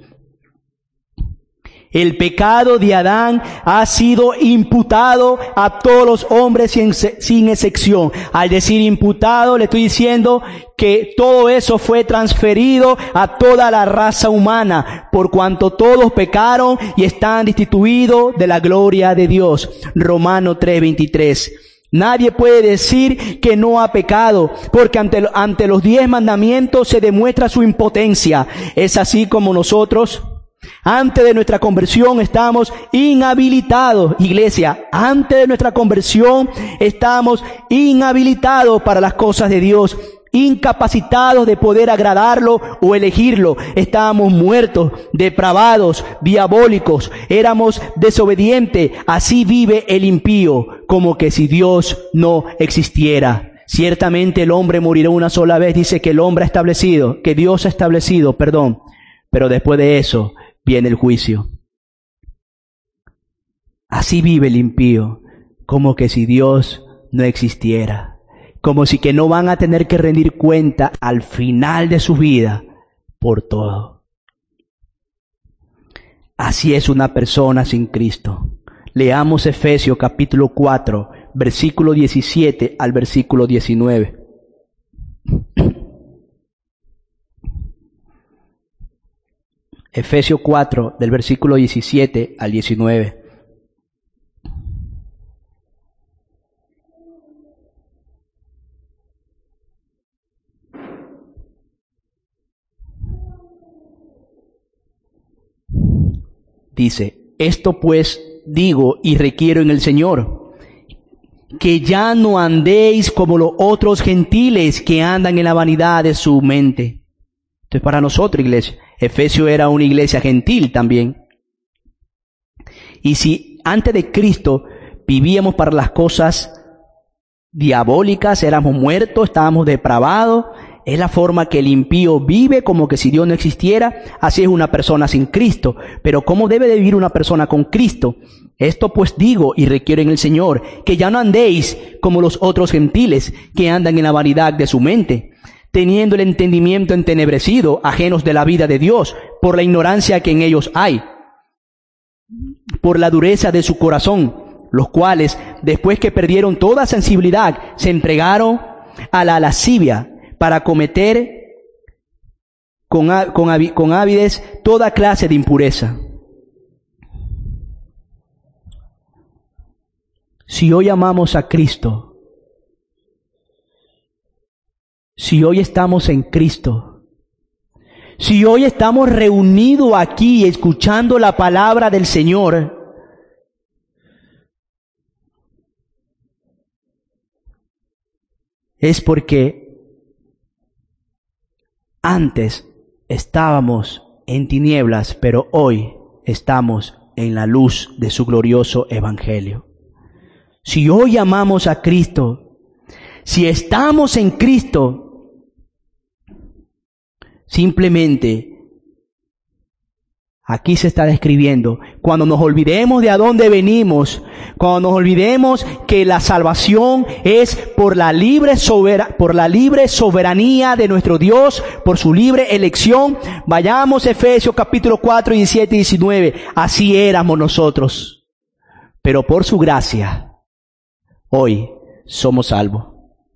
El pecado de Adán ha sido imputado a todos los hombres sin, sin excepción. Al decir imputado, le estoy diciendo que todo eso fue transferido a toda la raza humana, por cuanto todos pecaron y están destituidos de la gloria de Dios. Romanos tres veintitrés. Nadie puede decir que no ha pecado, porque ante, ante los diez mandamientos se demuestra su impotencia. Es así como nosotros, antes de nuestra conversión, estamos inhabilitados. Iglesia, antes de nuestra conversión, estamos inhabilitados para las cosas de Dios, incapacitados de poder agradarlo o elegirlo. Estábamos muertos, depravados, diabólicos, éramos desobedientes. Así vive el impío, como que si Dios no existiera. Ciertamente el hombre morirá una sola vez, dice que el hombre ha establecido, que Dios ha establecido, perdón, pero después de eso viene el juicio. Así vive el impío, como que si Dios no existiera. Como si que no van a tener que rendir cuenta al final de su vida por todo. Así es una persona sin Cristo. Leamos Efesios capítulo cuatro, versículo diecisiete al versículo diecinueve. Efesios cuatro, del versículo diecisiete al diecinueve. Dice, esto pues digo y requiero en el Señor, que ya no andéis como los otros gentiles que andan en la vanidad de su mente. Entonces, para nosotros, iglesia, Efesio era una iglesia gentil también. Y si antes de Cristo vivíamos para las cosas diabólicas, éramos muertos, estábamos depravados, es la forma que el impío vive, como que si Dios no existiera. Así es una persona sin Cristo. Pero ¿cómo debe de vivir una persona con Cristo? Esto pues digo y requiero en el Señor, que ya no andéis como los otros gentiles que andan en la vanidad de su mente, teniendo el entendimiento entenebrecido, ajenos de la vida de Dios, por la ignorancia que en ellos hay, por la dureza de su corazón, los cuales, después que perdieron toda sensibilidad, se entregaron a la lascivia, para cometer con, con, con avidez toda clase de impureza. Si hoy amamos a Cristo, si hoy estamos en Cristo, si hoy estamos reunidos aquí escuchando la palabra del Señor, es porque antes estábamos en tinieblas, pero hoy estamos en la luz de su glorioso evangelio. Si hoy amamos a Cristo, si estamos en Cristo, simplemente aquí se está describiendo, cuando nos olvidemos de a dónde venimos, cuando nos olvidemos que la salvación es por la libre sober- por la libre soberanía de nuestro Dios, por su libre elección, vayamos a Efesios capítulo cuatro, diecisiete y diecinueve, así éramos nosotros, pero por su gracia, hoy somos salvos.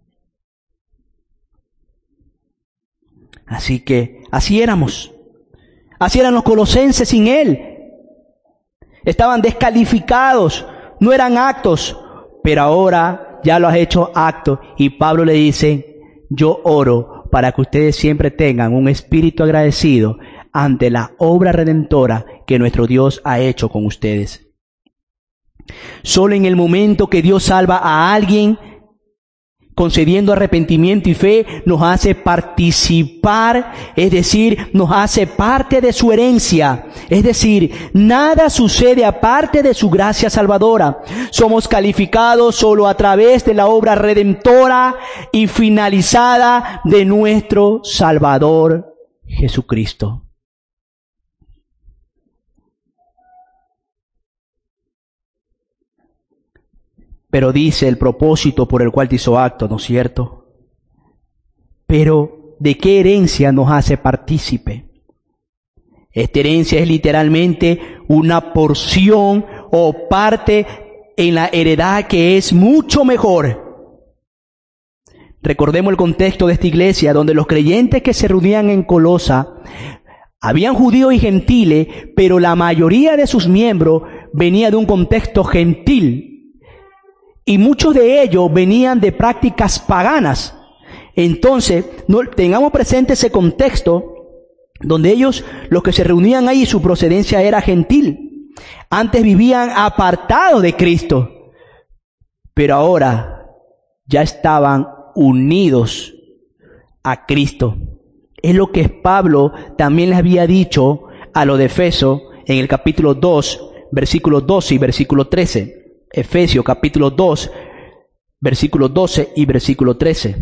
Así que, así éramos. Así eran los colosenses sin Él. Estaban descalificados, no eran actos, pero ahora ya lo has hecho acto. Y Pablo le dice, yo oro para que ustedes siempre tengan un espíritu agradecido ante la obra redentora que nuestro Dios ha hecho con ustedes. Solo en el momento que Dios salva a alguien, concediendo arrepentimiento y fe, nos hace participar, es decir, nos hace parte de su herencia. Es decir, nada sucede aparte de su gracia salvadora. Somos calificados solo a través de la obra redentora y finalizada de nuestro Salvador Jesucristo. Pero dice el propósito por el cual te hizo acto, ¿no es cierto? Pero, ¿de qué herencia nos hace partícipe? Esta herencia es literalmente una porción o parte en la heredad que es mucho mejor. Recordemos el contexto de esta iglesia, donde los creyentes que se reunían en Colosa, habían judíos y gentiles, pero la mayoría de sus miembros venía de un contexto gentil. Y muchos de ellos venían de prácticas paganas. Entonces, no, tengamos presente ese contexto donde ellos, los que se reunían ahí, su procedencia era gentil. Antes vivían apartados de Cristo, pero ahora ya estaban unidos a Cristo. Es lo que Pablo también les había dicho a los de Efeso en el capítulo dos, versículos doce y versículo trece. Efesios capítulo dos, versículo doce y versículo trece.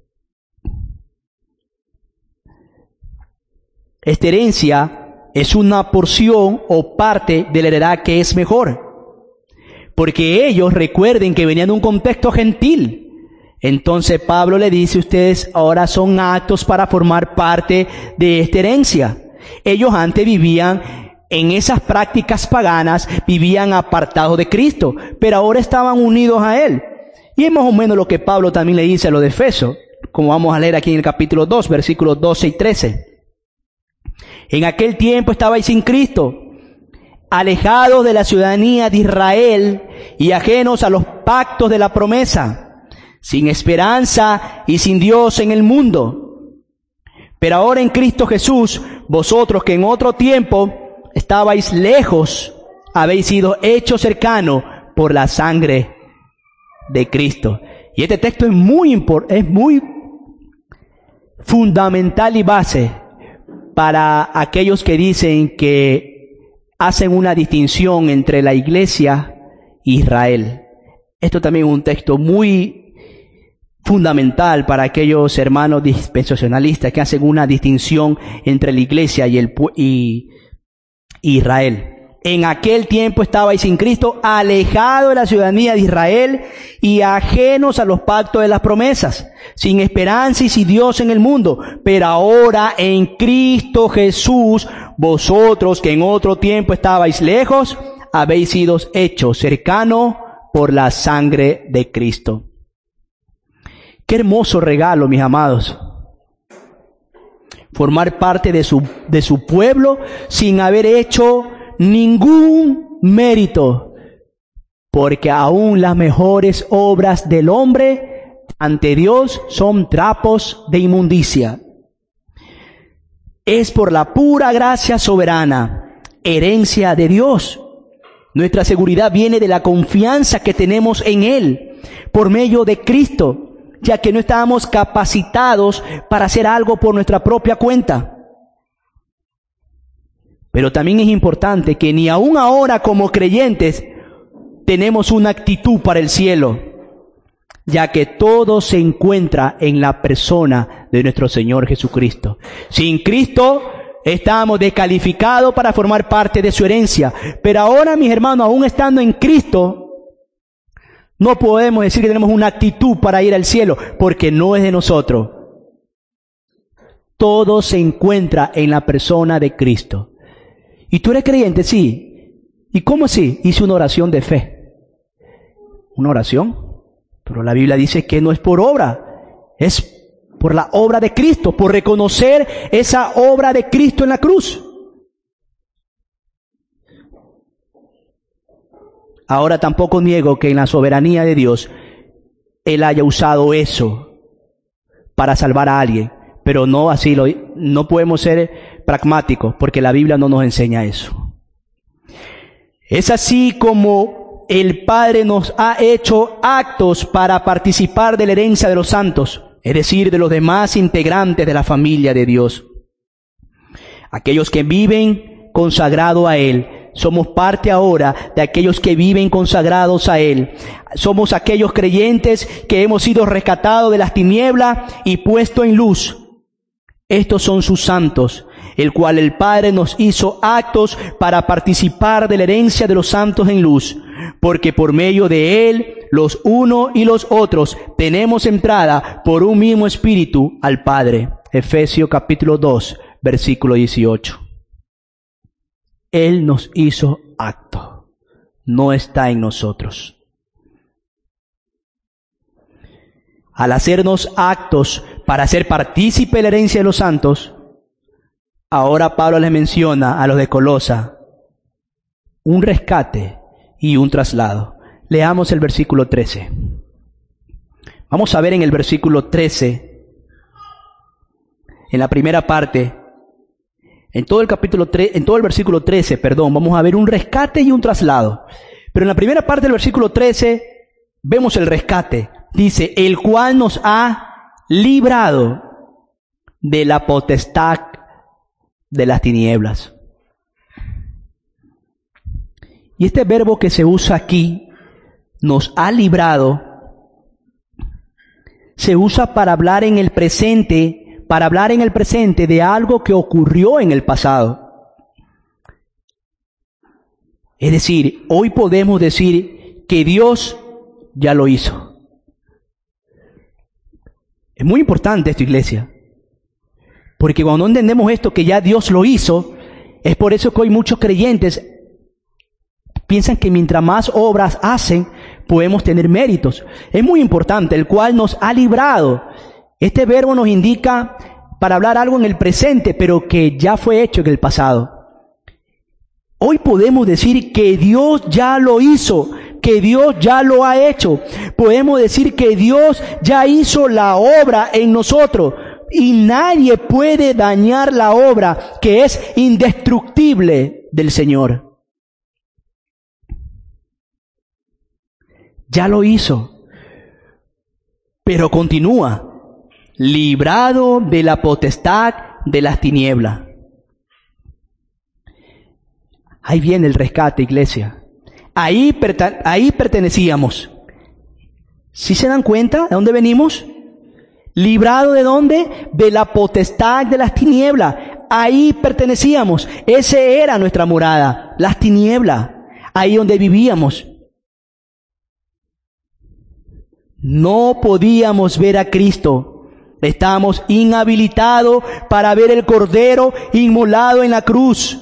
Esta herencia es una porción o parte de la heredad que es mejor, porque ellos recuerden que venían de un contexto gentil. Entonces Pablo le dice, ustedes ahora son aptos para formar parte de esta herencia. Ellos antes vivían en esas prácticas paganas, vivían apartados de Cristo, pero ahora estaban unidos a Él. Y es más o menos lo que Pablo también le dice a los de Efeso, como vamos a leer aquí en el capítulo dos, versículos doce y trece. En aquel tiempo estabais sin Cristo, alejados de la ciudadanía de Israel y ajenos a los pactos de la promesa, sin esperanza y sin Dios en el mundo. Pero ahora en Cristo Jesús, vosotros que en otro tiempo estabais lejos, habéis sido hechos cercanos por la sangre de Cristo. Y este texto es muy importante, es muy fundamental y base para aquellos que dicen que hacen una distinción entre la iglesia e Israel. Esto también es un texto muy fundamental para aquellos hermanos dispensacionalistas que hacen una distinción entre la iglesia y el y Israel. En aquel tiempo estabais sin Cristo, alejados de la ciudadanía de Israel y ajenos a los pactos de las promesas, sin esperanza y sin Dios en el mundo. Pero ahora en Cristo Jesús, vosotros que en otro tiempo estabais lejos, habéis sido hechos cercanos por la sangre de Cristo. Qué hermoso regalo, mis amados. Formar parte de su, de su pueblo sin haber hecho ningún mérito, porque aún las mejores obras del hombre ante Dios son trapos de inmundicia. Es por la pura gracia soberana, herencia de Dios. Nuestra seguridad viene de la confianza que tenemos en Él, por medio de Cristo, ya que no estábamos capacitados para hacer algo por nuestra propia cuenta. Pero también es importante que ni aún ahora como creyentes tenemos una actitud para el cielo, ya que todo se encuentra en la persona de nuestro Señor Jesucristo. Sin Cristo estamos descalificados para formar parte de su herencia. Pero ahora, mis hermanos, aún estando en Cristo, no podemos decir que tenemos una actitud para ir al cielo, porque no es de nosotros. Todo se encuentra en la persona de Cristo. ¿Y tú eres creyente? Sí. ¿Y cómo así? Hice una oración de fe. ¿Una oración? Pero la Biblia dice que no es por obra, es por la obra de Cristo, por reconocer esa obra de Cristo en la cruz. Ahora tampoco niego que en la soberanía de Dios Él haya usado eso para salvar a alguien, pero no así lo, no podemos ser pragmáticos, porque la Biblia no nos enseña eso. Es así como el Padre nos ha hecho actos para participar de la herencia de los santos, es decir, de los demás integrantes de la familia de Dios. Aquellos que viven consagrados a Él, somos parte ahora de aquellos que viven consagrados a Él. Somos aquellos creyentes que hemos sido rescatados de las tinieblas y puestos en luz. Estos son sus santos, el cual el Padre nos hizo actos para participar de la herencia de los santos en luz, porque por medio de Él, los unos y los otros, tenemos entrada por un mismo Espíritu al Padre. Efesios capítulo dos, versículo dieciocho. Él nos hizo acto, no está en nosotros. Al hacernos actos para ser partícipe de la herencia de los santos, ahora Pablo les menciona a los de Colosa un rescate y un traslado. Leamos el versículo trece. Vamos a ver en el versículo trece, en la primera parte, en todo el capítulo tres, en todo el versículo trece, perdón, vamos a ver un rescate y un traslado. Pero en la primera parte del versículo trece vemos el rescate. Dice, el cual nos ha librado de la potestad de las tinieblas. Y este verbo que se usa aquí, nos ha librado, se usa para hablar en el presente, para hablar en el presente de algo que ocurrió en el pasado. Es decir, hoy podemos decir que Dios ya lo hizo. Es muy importante esto, iglesia, porque cuando no entendemos esto, que ya Dios lo hizo, es por eso que hoy muchos creyentes piensan que mientras más obras hacen, podemos tener méritos. Es muy importante, el cual nos ha librado. Este verbo nos indica para hablar algo en el presente, pero que ya fue hecho en el pasado. Hoy podemos decir que Dios ya lo hizo, que Dios ya lo ha hecho. Podemos decir que Dios ya hizo la obra en nosotros y nadie puede dañar la obra que es indestructible del Señor. Ya lo hizo, pero continúa, librado de la potestad de las tinieblas. Ahí viene el rescate, iglesia. Ahí, perta- ahí pertenecíamos. ¿Sí se dan cuenta de dónde venimos? ¿Librado de dónde? De la potestad de las tinieblas. Ahí pertenecíamos. Ese era nuestra morada, las tinieblas. Ahí donde vivíamos. No podíamos ver a Cristo. Estábamos inhabilitados para ver el Cordero inmolado en la cruz.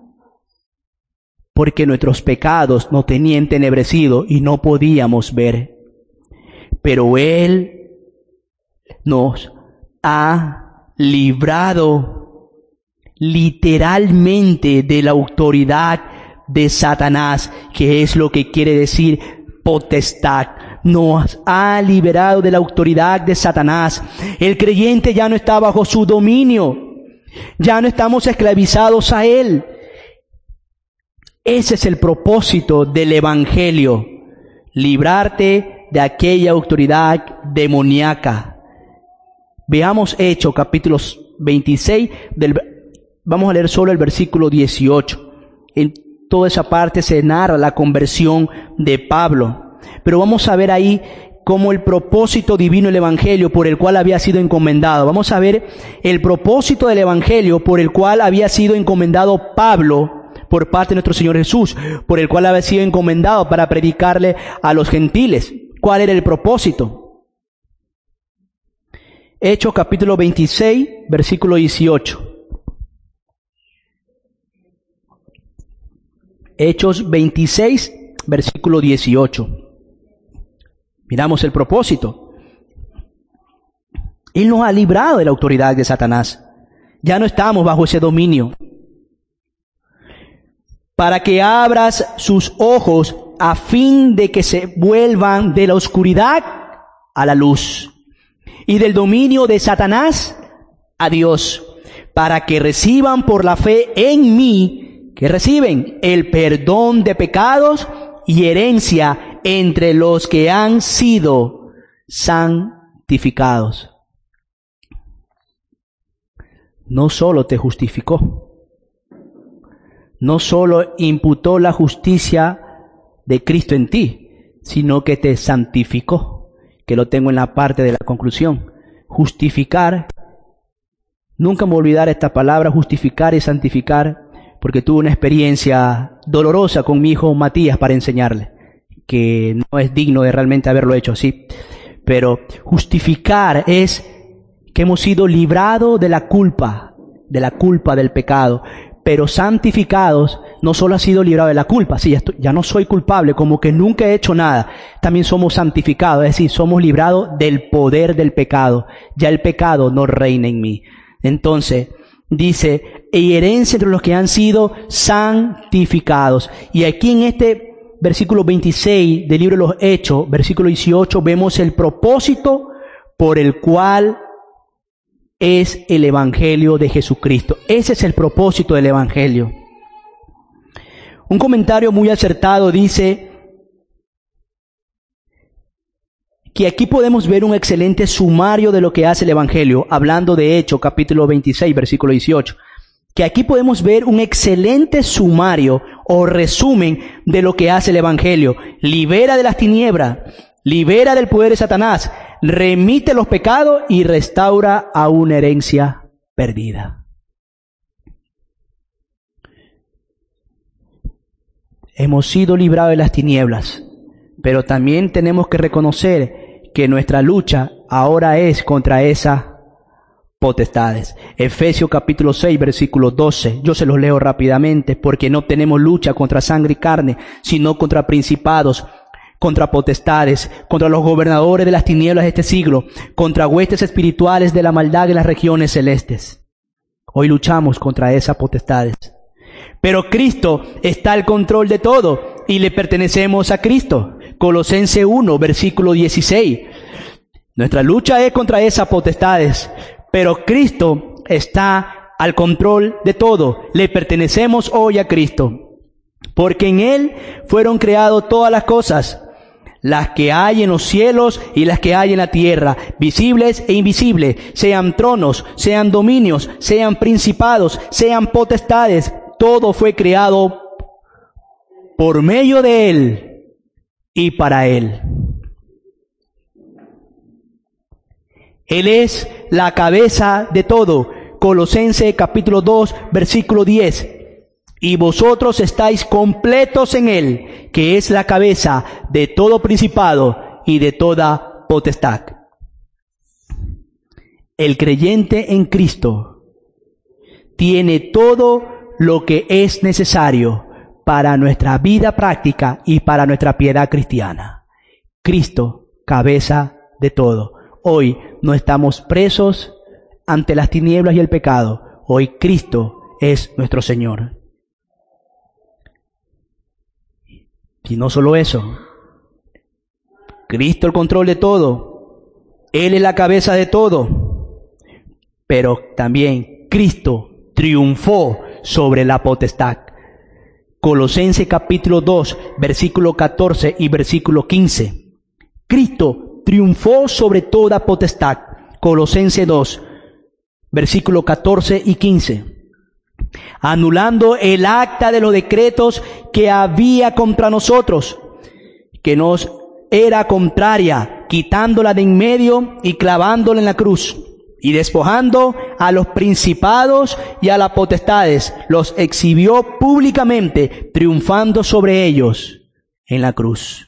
Porque nuestros pecados nos tenían entenebrecido y no podíamos ver. Pero Él nos ha librado literalmente de la autoridad de Satanás, que es lo que quiere decir potestad. Nos ha liberado de la autoridad de Satanás. El creyente ya no está bajo su dominio. Ya no estamos esclavizados a Él. Ese es el propósito del Evangelio, librarte de aquella autoridad demoníaca. Veamos Hechos, capítulo veintiséis, del, vamos a leer solo el versículo dieciocho. En toda esa parte se narra la conversión de Pablo, pero vamos a ver ahí cómo el propósito divino del Evangelio por el cual había sido encomendado. Vamos a ver el propósito del Evangelio por el cual había sido encomendado Pablo por parte de nuestro Señor Jesús, por el cual había sido encomendado para predicarle a los gentiles. ¿Cuál era el propósito? Hechos capítulo veintiséis, versículo dieciocho. Hechos veintiséis, versículo dieciocho. Miramos el propósito. Él nos ha librado de la autoridad de Satanás. Ya no estamos bajo ese dominio. Para que abras sus ojos a fin de que se vuelvan de la oscuridad a la luz y del dominio de Satanás a Dios, para que reciban por la fe en mí, que reciben el perdón de pecados y herencia entre los que han sido santificados. No solo te justificó, no solo imputó la justicia de Cristo en ti, sino que te santificó, que lo tengo en la parte de la conclusión. Justificar, nunca me voy a olvidar esta palabra, justificar y santificar, porque tuve una experiencia dolorosa con mi hijo Matías para enseñarle, que no es digno de realmente haberlo hecho así. Pero justificar es que hemos sido librados de la culpa, de la culpa del pecado. Pero santificados, no solo ha sido librado de la culpa, sí, ya, estoy, ya no soy culpable, como que nunca he hecho nada, también somos santificados, es decir, somos librados del poder del pecado, ya el pecado no reina en mí. Entonces, dice, y herencia entre los que han sido santificados. Y aquí en este versículo veintiséis del libro de los Hechos, versículo dieciocho, vemos el propósito por el cual es el Evangelio de Jesucristo. Ese es el propósito del Evangelio. Un comentario muy acertado dice que aquí podemos ver un excelente sumario de lo que hace el Evangelio, hablando de Hechos, capítulo veintiséis, versículo dieciocho. Que aquí podemos ver un excelente sumario o resumen de lo que hace el Evangelio. Libera de las tinieblas, libera del poder de Satanás, remite los pecados y restaura a una herencia perdida. Hemos sido librados de las tinieblas, pero también tenemos que reconocer que nuestra lucha ahora es contra esas potestades. Efesios capítulo seis, versículo doce. Yo se los leo rápidamente. Porque no tenemos lucha contra sangre y carne, sino contra principados, contra potestades, contra los gobernadores de las tinieblas de este siglo, contra huestes espirituales de la maldad en las regiones celestes. Hoy luchamos contra esas potestades. Pero Cristo está al control de todo y le pertenecemos a Cristo. Colosenses uno, versículo dieciséis. Nuestra lucha es contra esas potestades, pero Cristo está al control de todo. Le pertenecemos hoy a Cristo, porque en Él fueron creadas todas las cosas, las que hay en los cielos y las que hay en la tierra, visibles e invisibles, sean tronos, sean dominios, sean principados, sean potestades. Todo fue creado por medio de Él y para Él. Él es la cabeza de todo. Colosenses capítulo dos, versículo diez. Y vosotros estáis completos en Él, que es la cabeza de todo principado y de toda potestad. El creyente en Cristo tiene todo lo que es necesario para nuestra vida práctica y para nuestra piedad cristiana. Cristo, cabeza de todo. Hoy no estamos presos ante las tinieblas y el pecado. Hoy Cristo es nuestro Señor. Y no solo eso. Cristo el control de todo. Él es la cabeza de todo. Pero también Cristo triunfó sobre la potestad. Colosenses capítulo dos, versículo catorce y versículo quince. Cristo triunfó sobre toda potestad. Colosenses dos, versículo catorce y quince. Anulando el acta de los decretos que había contra nosotros, que nos era contraria, quitándola de en medio y clavándola en la cruz, y despojando a los principados y a las potestades, los exhibió públicamente, triunfando sobre ellos en la cruz.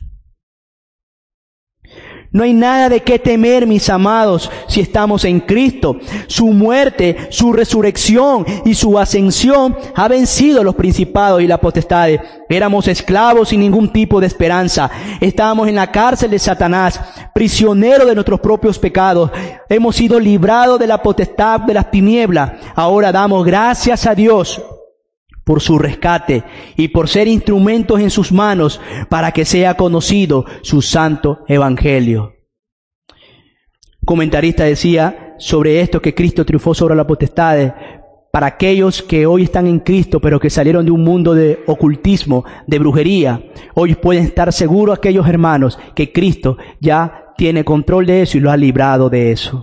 No hay nada de qué temer, mis amados, si estamos en Cristo. Su muerte, su resurrección y su ascensión ha vencido a los principados y las potestades. Éramos esclavos sin ningún tipo de esperanza. Estábamos en la cárcel de Satanás, prisioneros de nuestros propios pecados. Hemos sido librados de la potestad de las tinieblas. Ahora damos gracias a Dios por su rescate y por ser instrumentos en sus manos para que sea conocido su santo evangelio. Comentarista decía sobre esto que Cristo triunfó sobre las potestades. Para aquellos que hoy están en Cristo, pero que salieron de un mundo de ocultismo, de brujería, hoy pueden estar seguros aquellos hermanos que Cristo ya tiene control de eso y lo ha librado de eso.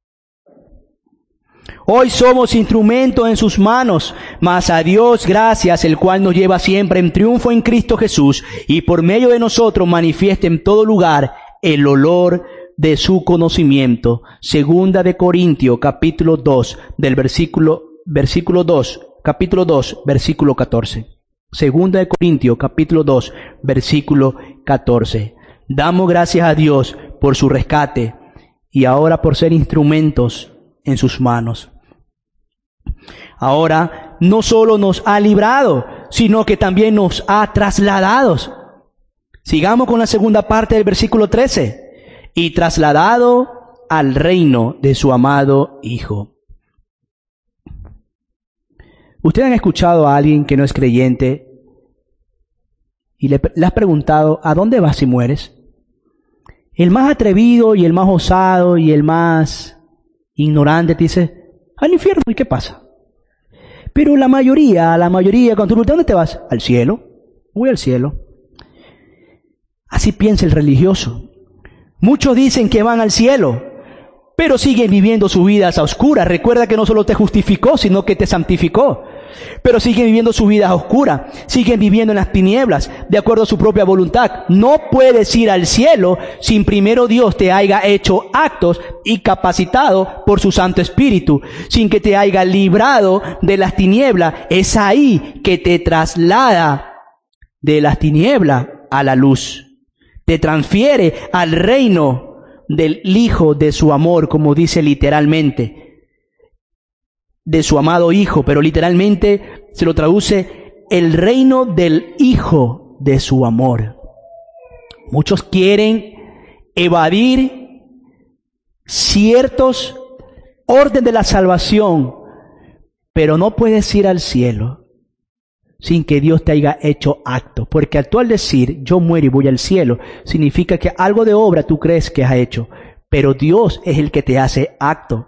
Hoy somos instrumentos en sus manos, mas a Dios gracias, el cual nos lleva siempre en triunfo en Cristo Jesús, y por medio de nosotros manifiesta en todo lugar el olor de su conocimiento. Segunda de Corintios, capítulo dos, del versículo, versículo dos, capítulo dos, versículo catorce. Segunda de Corintios, capítulo dos, versículo catorce. Damos gracias a Dios por su rescate y ahora por ser instrumentos en sus manos. Ahora no solo nos ha librado, sino que también nos ha trasladado. Sigamos con la segunda parte del versículo trece. Y trasladado al reino de su amado Hijo. ¿Ustedes han escuchado a alguien que no es creyente y le, le has preguntado, ¿a dónde vas si mueres? El más atrevido y el más osado y el más ignorante te dice, al infierno, ¿y qué pasa? Pero la mayoría, la mayoría, cuando tú preguntas, ¿dónde te vas? Al cielo, voy al cielo. Así piensa el religioso. Muchos dicen que van al cielo, pero siguen viviendo sus vidas a oscuras. Recuerda que no solo te justificó, sino que te santificó. Pero siguen viviendo sus vidas a oscuras, siguen viviendo en las tinieblas, de acuerdo a su propia voluntad. No puedes ir al cielo sin primero Dios te haya hecho actos y capacitado por su Santo Espíritu, sin que te haya librado de las tinieblas. Es ahí que te traslada de las tinieblas a la luz. Te transfiere al reino del Hijo de su amor, como dice literalmente, de su amado Hijo, pero literalmente se lo traduce el reino del Hijo de su amor. Muchos quieren evadir ciertos órdenes de la salvación, pero no puedes ir al cielo sin que Dios te haya hecho acto. Porque al tú al decir, yo muero y voy al cielo, significa que algo de obra tú crees que has hecho, pero Dios es el que te hace acto.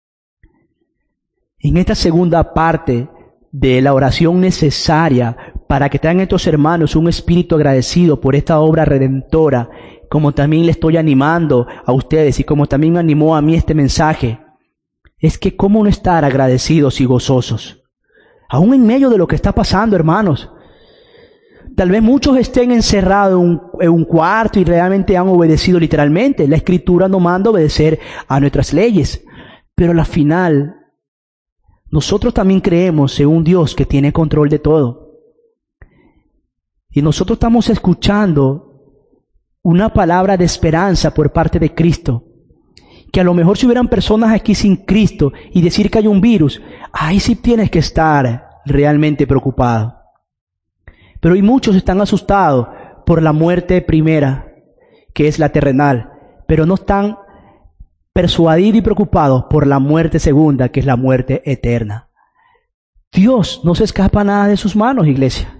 En esta segunda parte de la oración necesaria para que tengan estos hermanos un espíritu agradecido por esta obra redentora, como también le estoy animando a ustedes y como también me animó a mí este mensaje, es que cómo no estar agradecidos y gozosos, aún en medio de lo que está pasando, hermanos. Tal vez muchos estén encerrados en un, en un cuarto y realmente han obedecido literalmente. La Escritura nos manda obedecer a nuestras leyes, pero al final nosotros también creemos en un Dios que tiene control de todo. Y nosotros estamos escuchando una palabra de esperanza por parte de Cristo. Que a lo mejor si hubieran personas aquí sin Cristo y decir que hay un virus, ahí sí tienes que estar realmente preocupado. Pero hay muchos que están asustados por la muerte primera, que es la terrenal, pero no están persuadidos y preocupados por la muerte segunda, que es la muerte eterna. Dios no se escapa nada de sus manos, iglesia.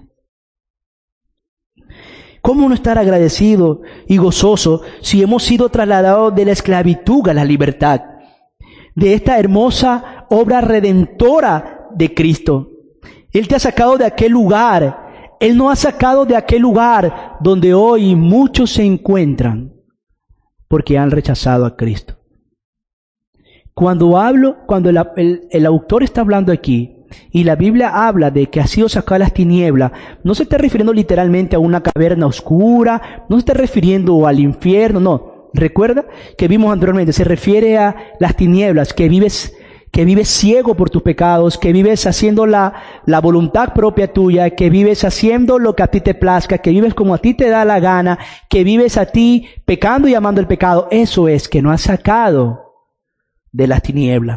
¿Cómo no estar agradecido y gozoso si hemos sido trasladados de la esclavitud a la libertad? De esta hermosa obra redentora de Cristo. Él te ha sacado de aquel lugar. Él nos ha sacado de aquel lugar donde hoy muchos se encuentran porque han rechazado a Cristo. Cuando hablo, cuando el, el, el autor está hablando aquí, y la Biblia habla de que ha sido sacado de las tinieblas, no se está refiriendo literalmente a una caverna oscura, no se está refiriendo al infierno, no. Recuerda que vimos anteriormente, se refiere a las tinieblas, que vives, que vives ciego por tus pecados, que vives haciendo la, la voluntad propia tuya, que vives haciendo lo que a ti te plazca, que vives como a ti te da la gana, que vives a ti pecando y amando el pecado. Eso es que no has sacado de las tinieblas.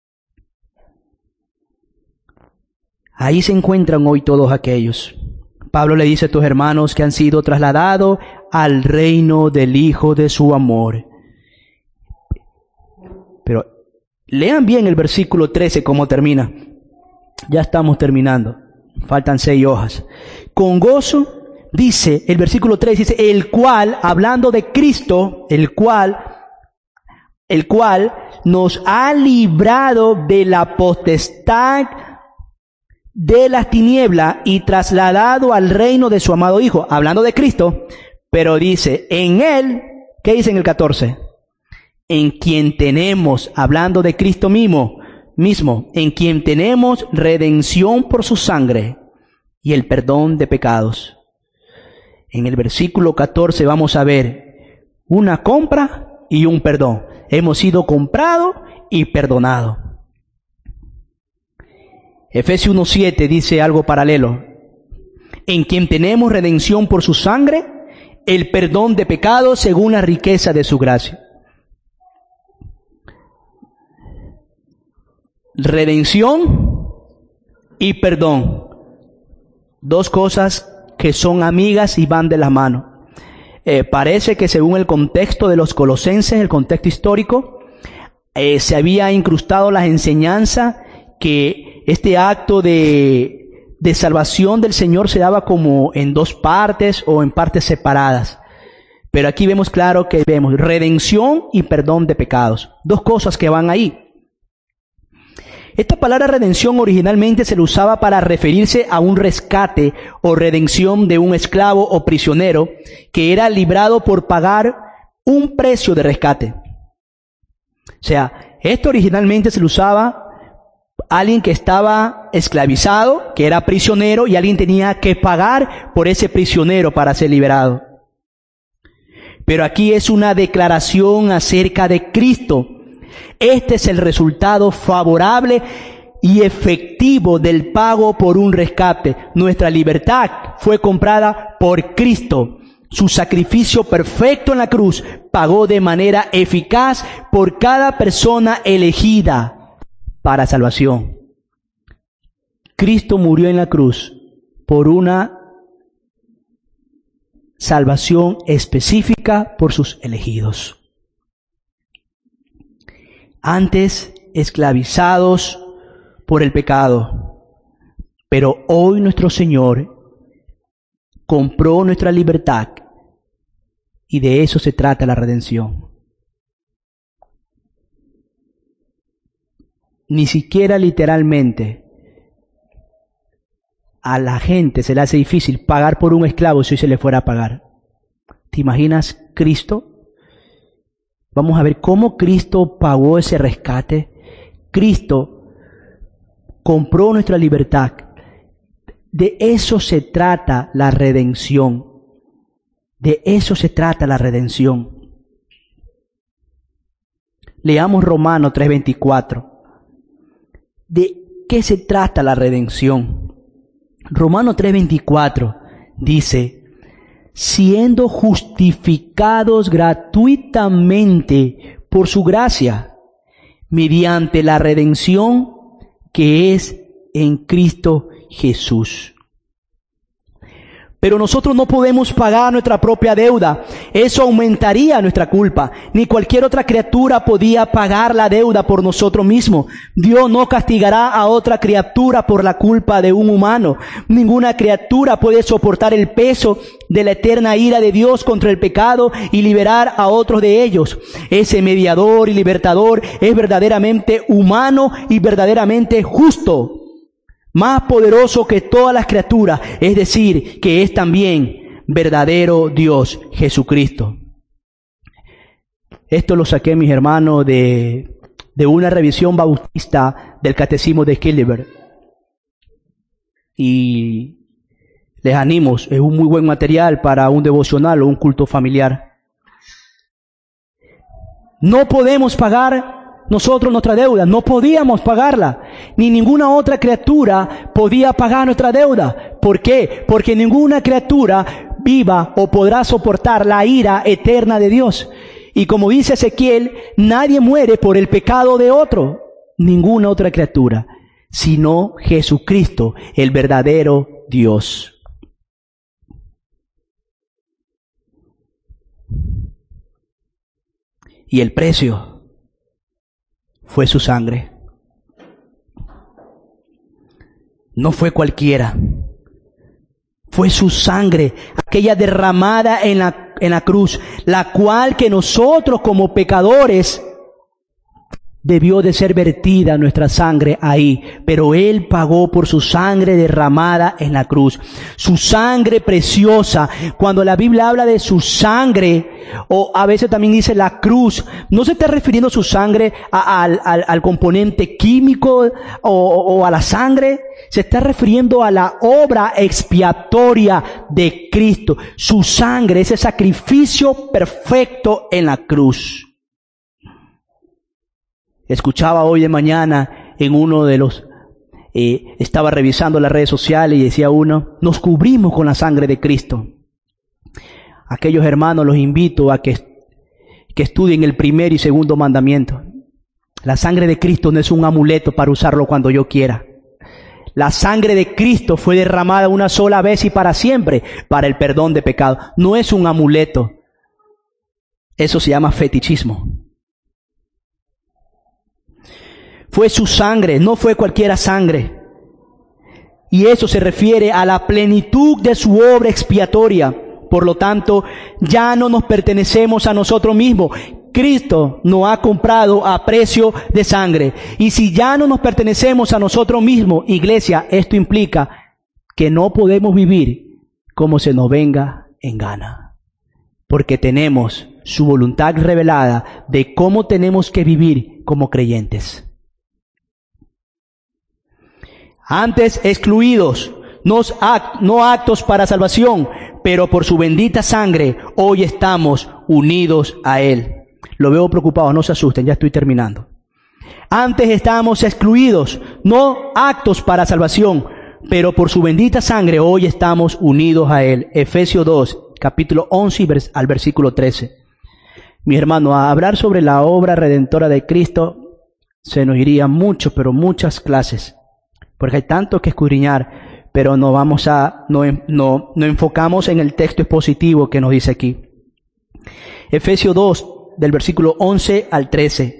Ahí se encuentran hoy todos aquellos. Pablo le dice a tus hermanos que han sido trasladados al reino del Hijo de su amor. Pero lean bien el versículo trece cómo termina. Ya estamos terminando. Faltan seis hojas. Con gozo, dice, el versículo trece dice, el cual, hablando de Cristo, el cual, el cual nos ha librado de la potestad de las tinieblas y trasladado al reino de su amado Hijo, hablando de Cristo, pero dice, en Él, ¿qué dice en el catorce? En quien tenemos, hablando de Cristo mismo, mismo, en quien tenemos redención por su sangre y el perdón de pecados. En el versículo catorce vamos a ver una compra y un perdón. Hemos sido comprados y perdonados. Efesios uno siete dice algo paralelo. En quien tenemos redención por su sangre, el perdón de pecados según la riqueza de su gracia. Redención y perdón. Dos cosas que son amigas y van de la mano. Eh, parece que según el contexto de los colosenses, el contexto histórico, eh, se había incrustado las enseñanzas que este acto de, de salvación del Señor se daba como en dos partes o en partes separadas. Pero aquí vemos claro que vemos redención y perdón de pecados. Dos cosas que van ahí. Esta palabra redención originalmente se le usaba para referirse a un rescate o redención de un esclavo o prisionero que era librado por pagar un precio de rescate. O sea, esto originalmente se le usaba alguien que estaba esclavizado, que era prisionero, y alguien tenía que pagar por ese prisionero para ser liberado. Pero aquí es una declaración acerca de Cristo. Este es el resultado favorable y efectivo del pago por un rescate. Nuestra libertad fue comprada por Cristo. Su sacrificio perfecto en la cruz pagó de manera eficaz por cada persona elegida para salvación. Cristo murió en la cruz por una salvación específica por sus elegidos. Antes esclavizados por el pecado, pero hoy nuestro Señor compró nuestra libertad y de eso se trata la redención. Ni siquiera literalmente a la gente se le hace difícil pagar por un esclavo si se le fuera a pagar. ¿Te imaginas Cristo? Vamos a ver cómo Cristo pagó ese rescate. Cristo compró nuestra libertad. De eso se trata la redención. De eso se trata la redención. Leamos Romanos tres veinticuatro. ¿De qué se trata la redención? Romanos tres veinticuatro dice: siendo justificados gratuitamente por su gracia, mediante la redención que es en Cristo Jesús. Pero nosotros no podemos pagar nuestra propia deuda. Eso aumentaría nuestra culpa. Ni cualquier otra criatura podía pagar la deuda por nosotros mismos. Dios no castigará a otra criatura por la culpa de un humano. Ninguna criatura puede soportar el peso de la eterna ira de Dios contra el pecado y liberar a otros de ellos. Ese mediador y libertador es verdaderamente humano y verdaderamente justo, más poderoso que todas las criaturas, es decir, que es también verdadero Dios, Jesucristo. Esto lo saqué, mis hermanos, de, de una revisión bautista del Catecismo de Heidelberg. Y les animo, es un muy buen material para un devocional o un culto familiar. No podemos pagar nosotros nuestra deuda, no podíamos pagarla, ni ninguna otra criatura podía pagar nuestra deuda. ¿Por qué? Porque ninguna criatura viva o podrá soportar la ira eterna de Dios. Y como dice Ezequiel, nadie muere por el pecado de otro, ninguna otra criatura, sino Jesucristo, el verdadero Dios. Y el precio fue su sangre. No fue cualquiera. Fue su sangre, aquella derramada en la, en la cruz, la cual que nosotros como pecadores debió de ser vertida nuestra sangre ahí, pero Él pagó por su sangre derramada en la cruz. Su sangre preciosa. Cuando la Biblia habla de su sangre, o a veces también dice la cruz, no se está refiriendo su sangre a, a, al, al componente químico o, o a la sangre, se está refiriendo a la obra expiatoria de Cristo. Su sangre, ese sacrificio perfecto en la cruz. Escuchaba hoy de mañana en uno de los, eh, estaba revisando las redes sociales y decía uno, nos cubrimos con la sangre de Cristo. Aquellos hermanos los invito a que, que estudien el primer y segundo mandamiento. La sangre de Cristo no es un amuleto para usarlo cuando yo quiera. La sangre de Cristo fue derramada una sola vez y para siempre para el perdón de pecado. No es un amuleto. Eso se llama fetichismo. Fue su sangre, no fue cualquiera sangre. Y eso se refiere a la plenitud de su obra expiatoria. Por lo tanto, ya no nos pertenecemos a nosotros mismos. Cristo nos ha comprado a precio de sangre. Y si ya no nos pertenecemos a nosotros mismos, iglesia, esto implica que no podemos vivir como se nos venga en gana. Porque tenemos su voluntad revelada de cómo tenemos que vivir como creyentes. Antes excluidos, no, act, no actos para salvación, pero por su bendita sangre hoy estamos unidos a Él. Lo veo preocupado, no se asusten, ya estoy terminando. Antes estábamos excluidos, no actos para salvación, pero por su bendita sangre hoy estamos unidos a Él. Efesios dos, capítulo once al versículo trece. Mi hermano, a hablar sobre la obra redentora de Cristo se nos iría mucho, pero muchas clases. Porque hay tanto que escudriñar, pero no vamos a, no, no, no enfocamos en el texto expositivo que nos dice aquí. Efesios dos, del versículo once al trece.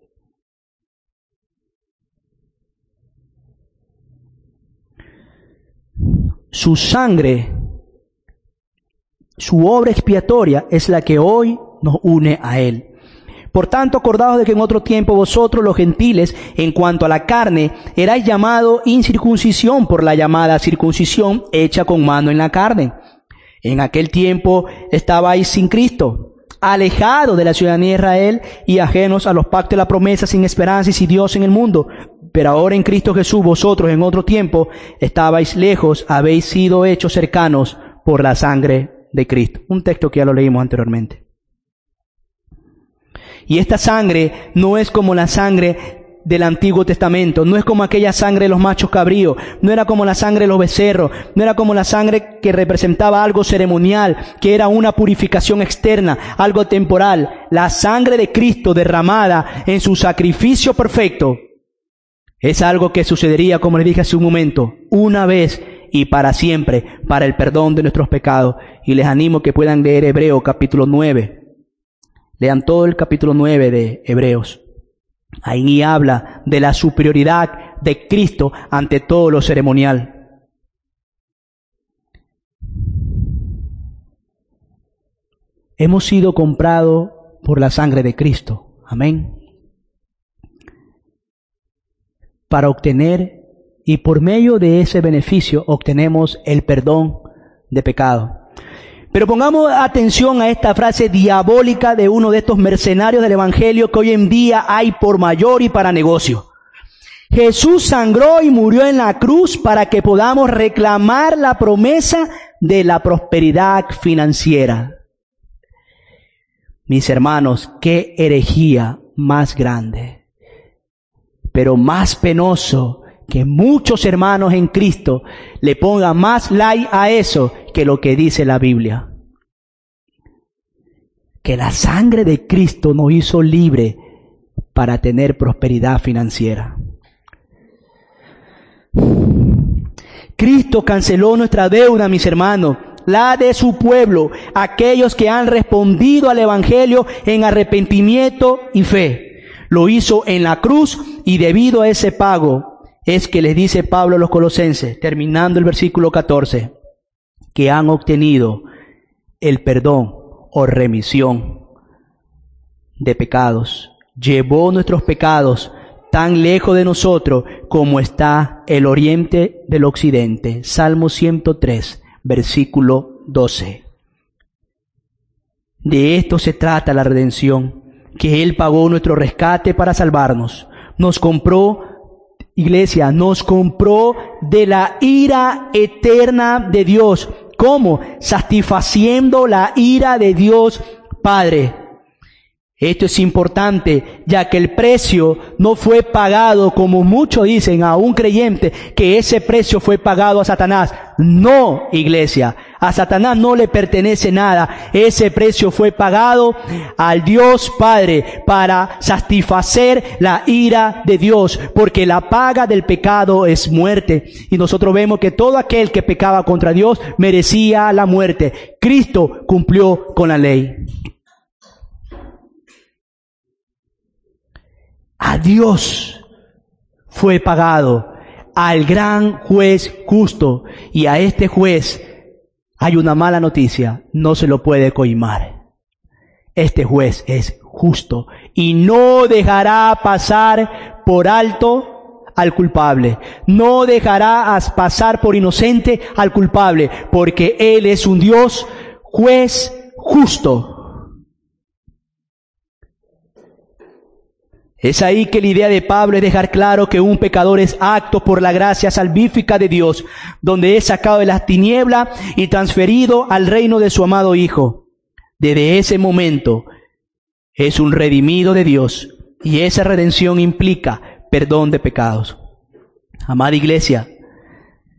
Su sangre, su obra expiatoria es la que hoy nos une a Él. Por tanto, acordaos de que en otro tiempo vosotros los gentiles, en cuanto a la carne, erais llamados incircuncisión por la llamada circuncisión hecha con mano en la carne. En aquel tiempo estabais sin Cristo, alejados de la ciudadanía de Israel y ajenos a los pactos de la promesa, sin esperanza y sin Dios en el mundo. Pero ahora en Cristo Jesús, vosotros en otro tiempo estabais lejos, habéis sido hechos cercanos por la sangre de Cristo. Un texto que ya lo leímos anteriormente. Y esta sangre no es como la sangre del Antiguo Testamento, no es como aquella sangre de los machos cabríos, no era como la sangre de los becerros, no era como la sangre que representaba algo ceremonial, que era una purificación externa, algo temporal. La sangre de Cristo derramada en su sacrificio perfecto es algo que sucedería, como le dije hace un momento, una vez y para siempre, para el perdón de nuestros pecados. Y les animo que puedan leer Hebreos capítulo nueve. Lean todo el capítulo nueve de Hebreos. Ahí habla de la superioridad de Cristo ante todo lo ceremonial. Hemos sido comprados por la sangre de Cristo. Amén. Para obtener, y por medio de ese beneficio, obtenemos el perdón de pecado. Pero pongamos atención a esta frase diabólica de uno de estos mercenarios del Evangelio que hoy en día hay por mayor y para negocio. Jesús sangró y murió en la cruz para que podamos reclamar la promesa de la prosperidad financiera. Mis hermanos, qué herejía más grande. Pero más penoso que muchos hermanos en Cristo le pongan más like a eso que lo que dice la Biblia. Que la sangre de Cristo nos hizo libre para tener prosperidad financiera. Cristo canceló nuestra deuda, mis hermanos, la de su pueblo, aquellos que han respondido al Evangelio en arrepentimiento y fe. Lo hizo en la cruz y debido a ese pago es que les dice Pablo a los colosenses, terminando el versículo catorce, que han obtenido el perdón o remisión de pecados. Llevó nuestros pecados tan lejos de nosotros como está el oriente del occidente. Salmo ciento tres, versículo doce. De esto se trata la redención, que Él pagó nuestro rescate para salvarnos. Nos compró, iglesia, nos compró de la ira eterna de Dios. ¿Cómo? Satisfaciendo la ira de Dios Padre. Esto es importante, ya que el precio no fue pagado, como muchos dicen a un creyente, que ese precio fue pagado a Satanás. No, iglesia, a Satanás no le pertenece nada. Ese precio fue pagado al Dios Padre para satisfacer la ira de Dios, porque la paga del pecado es muerte. Y nosotros vemos que todo aquel que pecaba contra Dios merecía la muerte. Cristo cumplió con la ley. A Dios fue pagado, al gran juez justo, y a este juez hay una mala noticia, no se lo puede coimar. Este juez es justo y no dejará pasar por alto al culpable, no dejará pasar por inocente al culpable, porque Él es un Dios juez justo. Es ahí que la idea de Pablo es dejar claro que un pecador es apto por la gracia salvífica de Dios, donde es sacado de las tinieblas y transferido al reino de su amado Hijo. Desde ese momento es un redimido de Dios, y esa redención implica perdón de pecados. Amada iglesia,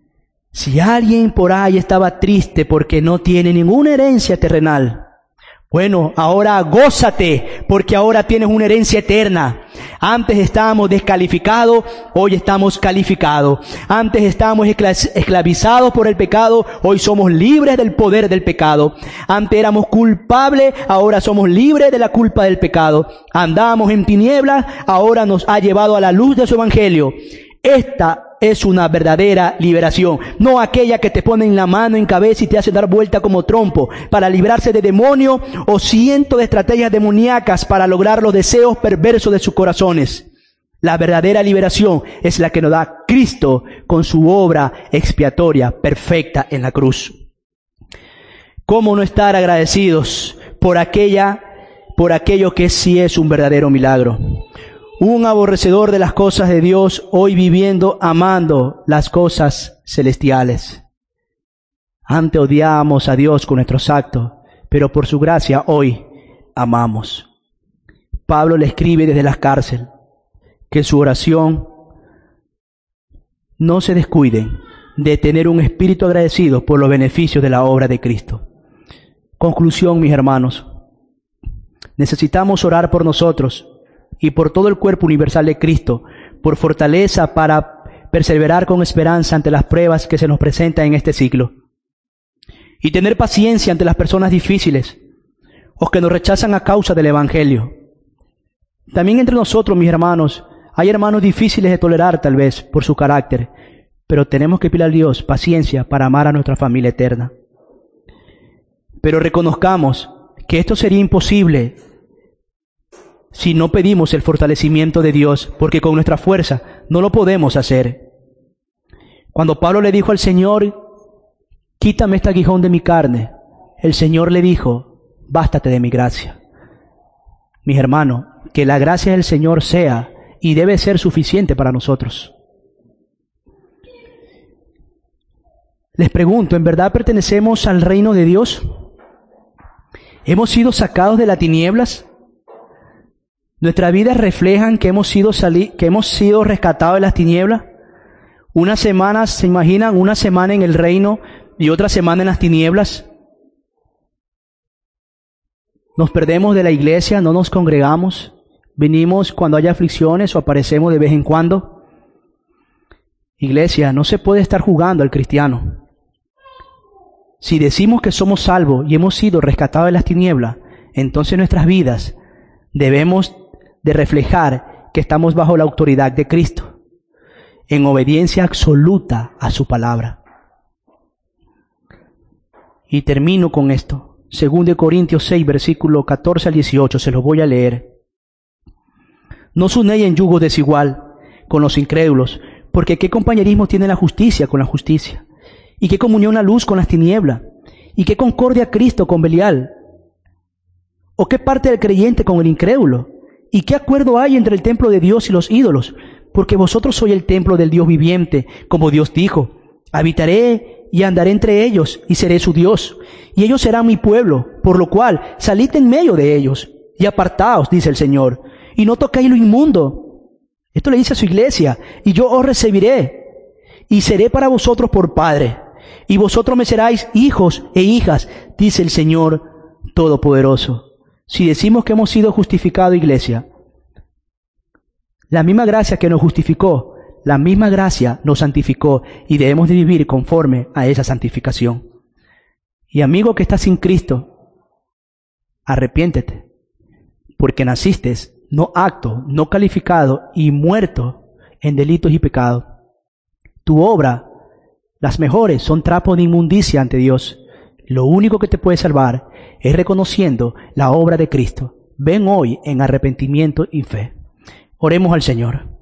si alguien por ahí estaba triste porque no tiene ninguna herencia terrenal, Bueno, ahora gózate, porque ahora tienes una herencia eterna. Antes estábamos descalificados, hoy estamos calificados. Antes estábamos esclavizados por el pecado, hoy somos libres del poder del pecado. Antes éramos culpables, ahora somos libres de la culpa del pecado. Andábamos en tinieblas, ahora nos ha llevado a la luz de su evangelio. Esta es una verdadera liberación, no aquella que te ponen la mano en cabeza y te hace dar vuelta como trompo para librarse de demonios o cientos de estrategias demoníacas para lograr los deseos perversos de sus corazones. La verdadera liberación es la que nos da Cristo con su obra expiatoria perfecta en la cruz. ¿Cómo no estar agradecidos por aquella, por aquello que sí es un verdadero milagro? Un aborrecedor de las cosas de Dios, hoy viviendo, amando las cosas celestiales. Antes odiábamos a Dios con nuestros actos, pero por su gracia hoy amamos. Pablo le escribe desde la cárcel que su oración no se descuiden de tener un espíritu agradecido por los beneficios de la obra de Cristo. Conclusión, mis hermanos. Necesitamos orar por nosotros y por todo el cuerpo universal de Cristo, por fortaleza para perseverar con esperanza ante las pruebas que se nos presentan en este siglo. Y tener paciencia ante las personas difíciles o que nos rechazan a causa del Evangelio. También entre nosotros, mis hermanos, hay hermanos difíciles de tolerar tal vez por su carácter, pero tenemos que pedir a Dios paciencia para amar a nuestra familia eterna. Pero reconozcamos que esto sería imposible si no pedimos el fortalecimiento de Dios, porque con nuestra fuerza no lo podemos hacer. Cuando Pablo le dijo al Señor, quítame este aguijón de mi carne, el Señor le dijo, bástate de mi gracia. Mis hermanos, que la gracia del Señor sea y debe ser suficiente para nosotros. Les pregunto, ¿en verdad pertenecemos al reino de Dios? ¿Hemos sido sacados de las tinieblas? ¿Nuestras vidas reflejan que hemos sido sali- que hemos sido rescatados de las tinieblas? Unas semanas, ¿se imaginan? Una semana en el reino y otra semana en las tinieblas. Nos perdemos de la iglesia, no nos congregamos, venimos cuando hay aflicciones o aparecemos de vez en cuando. Iglesia, no se puede estar jugando al cristiano. Si decimos que somos salvos y hemos sido rescatados de las tinieblas, entonces nuestras vidas debemos de reflejar que estamos bajo la autoridad de Cristo, en obediencia absoluta a su palabra. Y termino con esto. Según de Corintios seis, versículo catorce al dieciocho, se los voy a leer. No os unéis en yugo desigual con los incrédulos, porque ¿qué compañerismo tiene la justicia con la justicia? ¿Y qué comunión la luz con las tinieblas? ¿Y qué concordia Cristo con Belial? ¿O qué parte del creyente con el incrédulo? ¿Y qué acuerdo hay entre el templo de Dios y los ídolos? Porque vosotros sois el templo del Dios viviente, como Dios dijo, habitaré y andaré entre ellos y seré su Dios, y ellos serán mi pueblo, por lo cual salid en medio de ellos y apartaos, dice el Señor, y no toquéis lo inmundo. Esto le dice a su iglesia, y yo os recibiré, y seré para vosotros por Padre, y vosotros me seráis hijos e hijas, dice el Señor Todopoderoso. Si decimos que hemos sido justificados, iglesia, la misma gracia que nos justificó, la misma gracia nos santificó y debemos de vivir conforme a esa santificación. Y amigo que estás sin Cristo, arrepiéntete, porque naciste no apto, no calificado y muerto en delitos y pecados. Tu obra, las mejores, son trapos de inmundicia ante Dios. Lo único que te puede salvar es reconociendo la obra de Cristo. Ven hoy en arrepentimiento y fe. Oremos al Señor.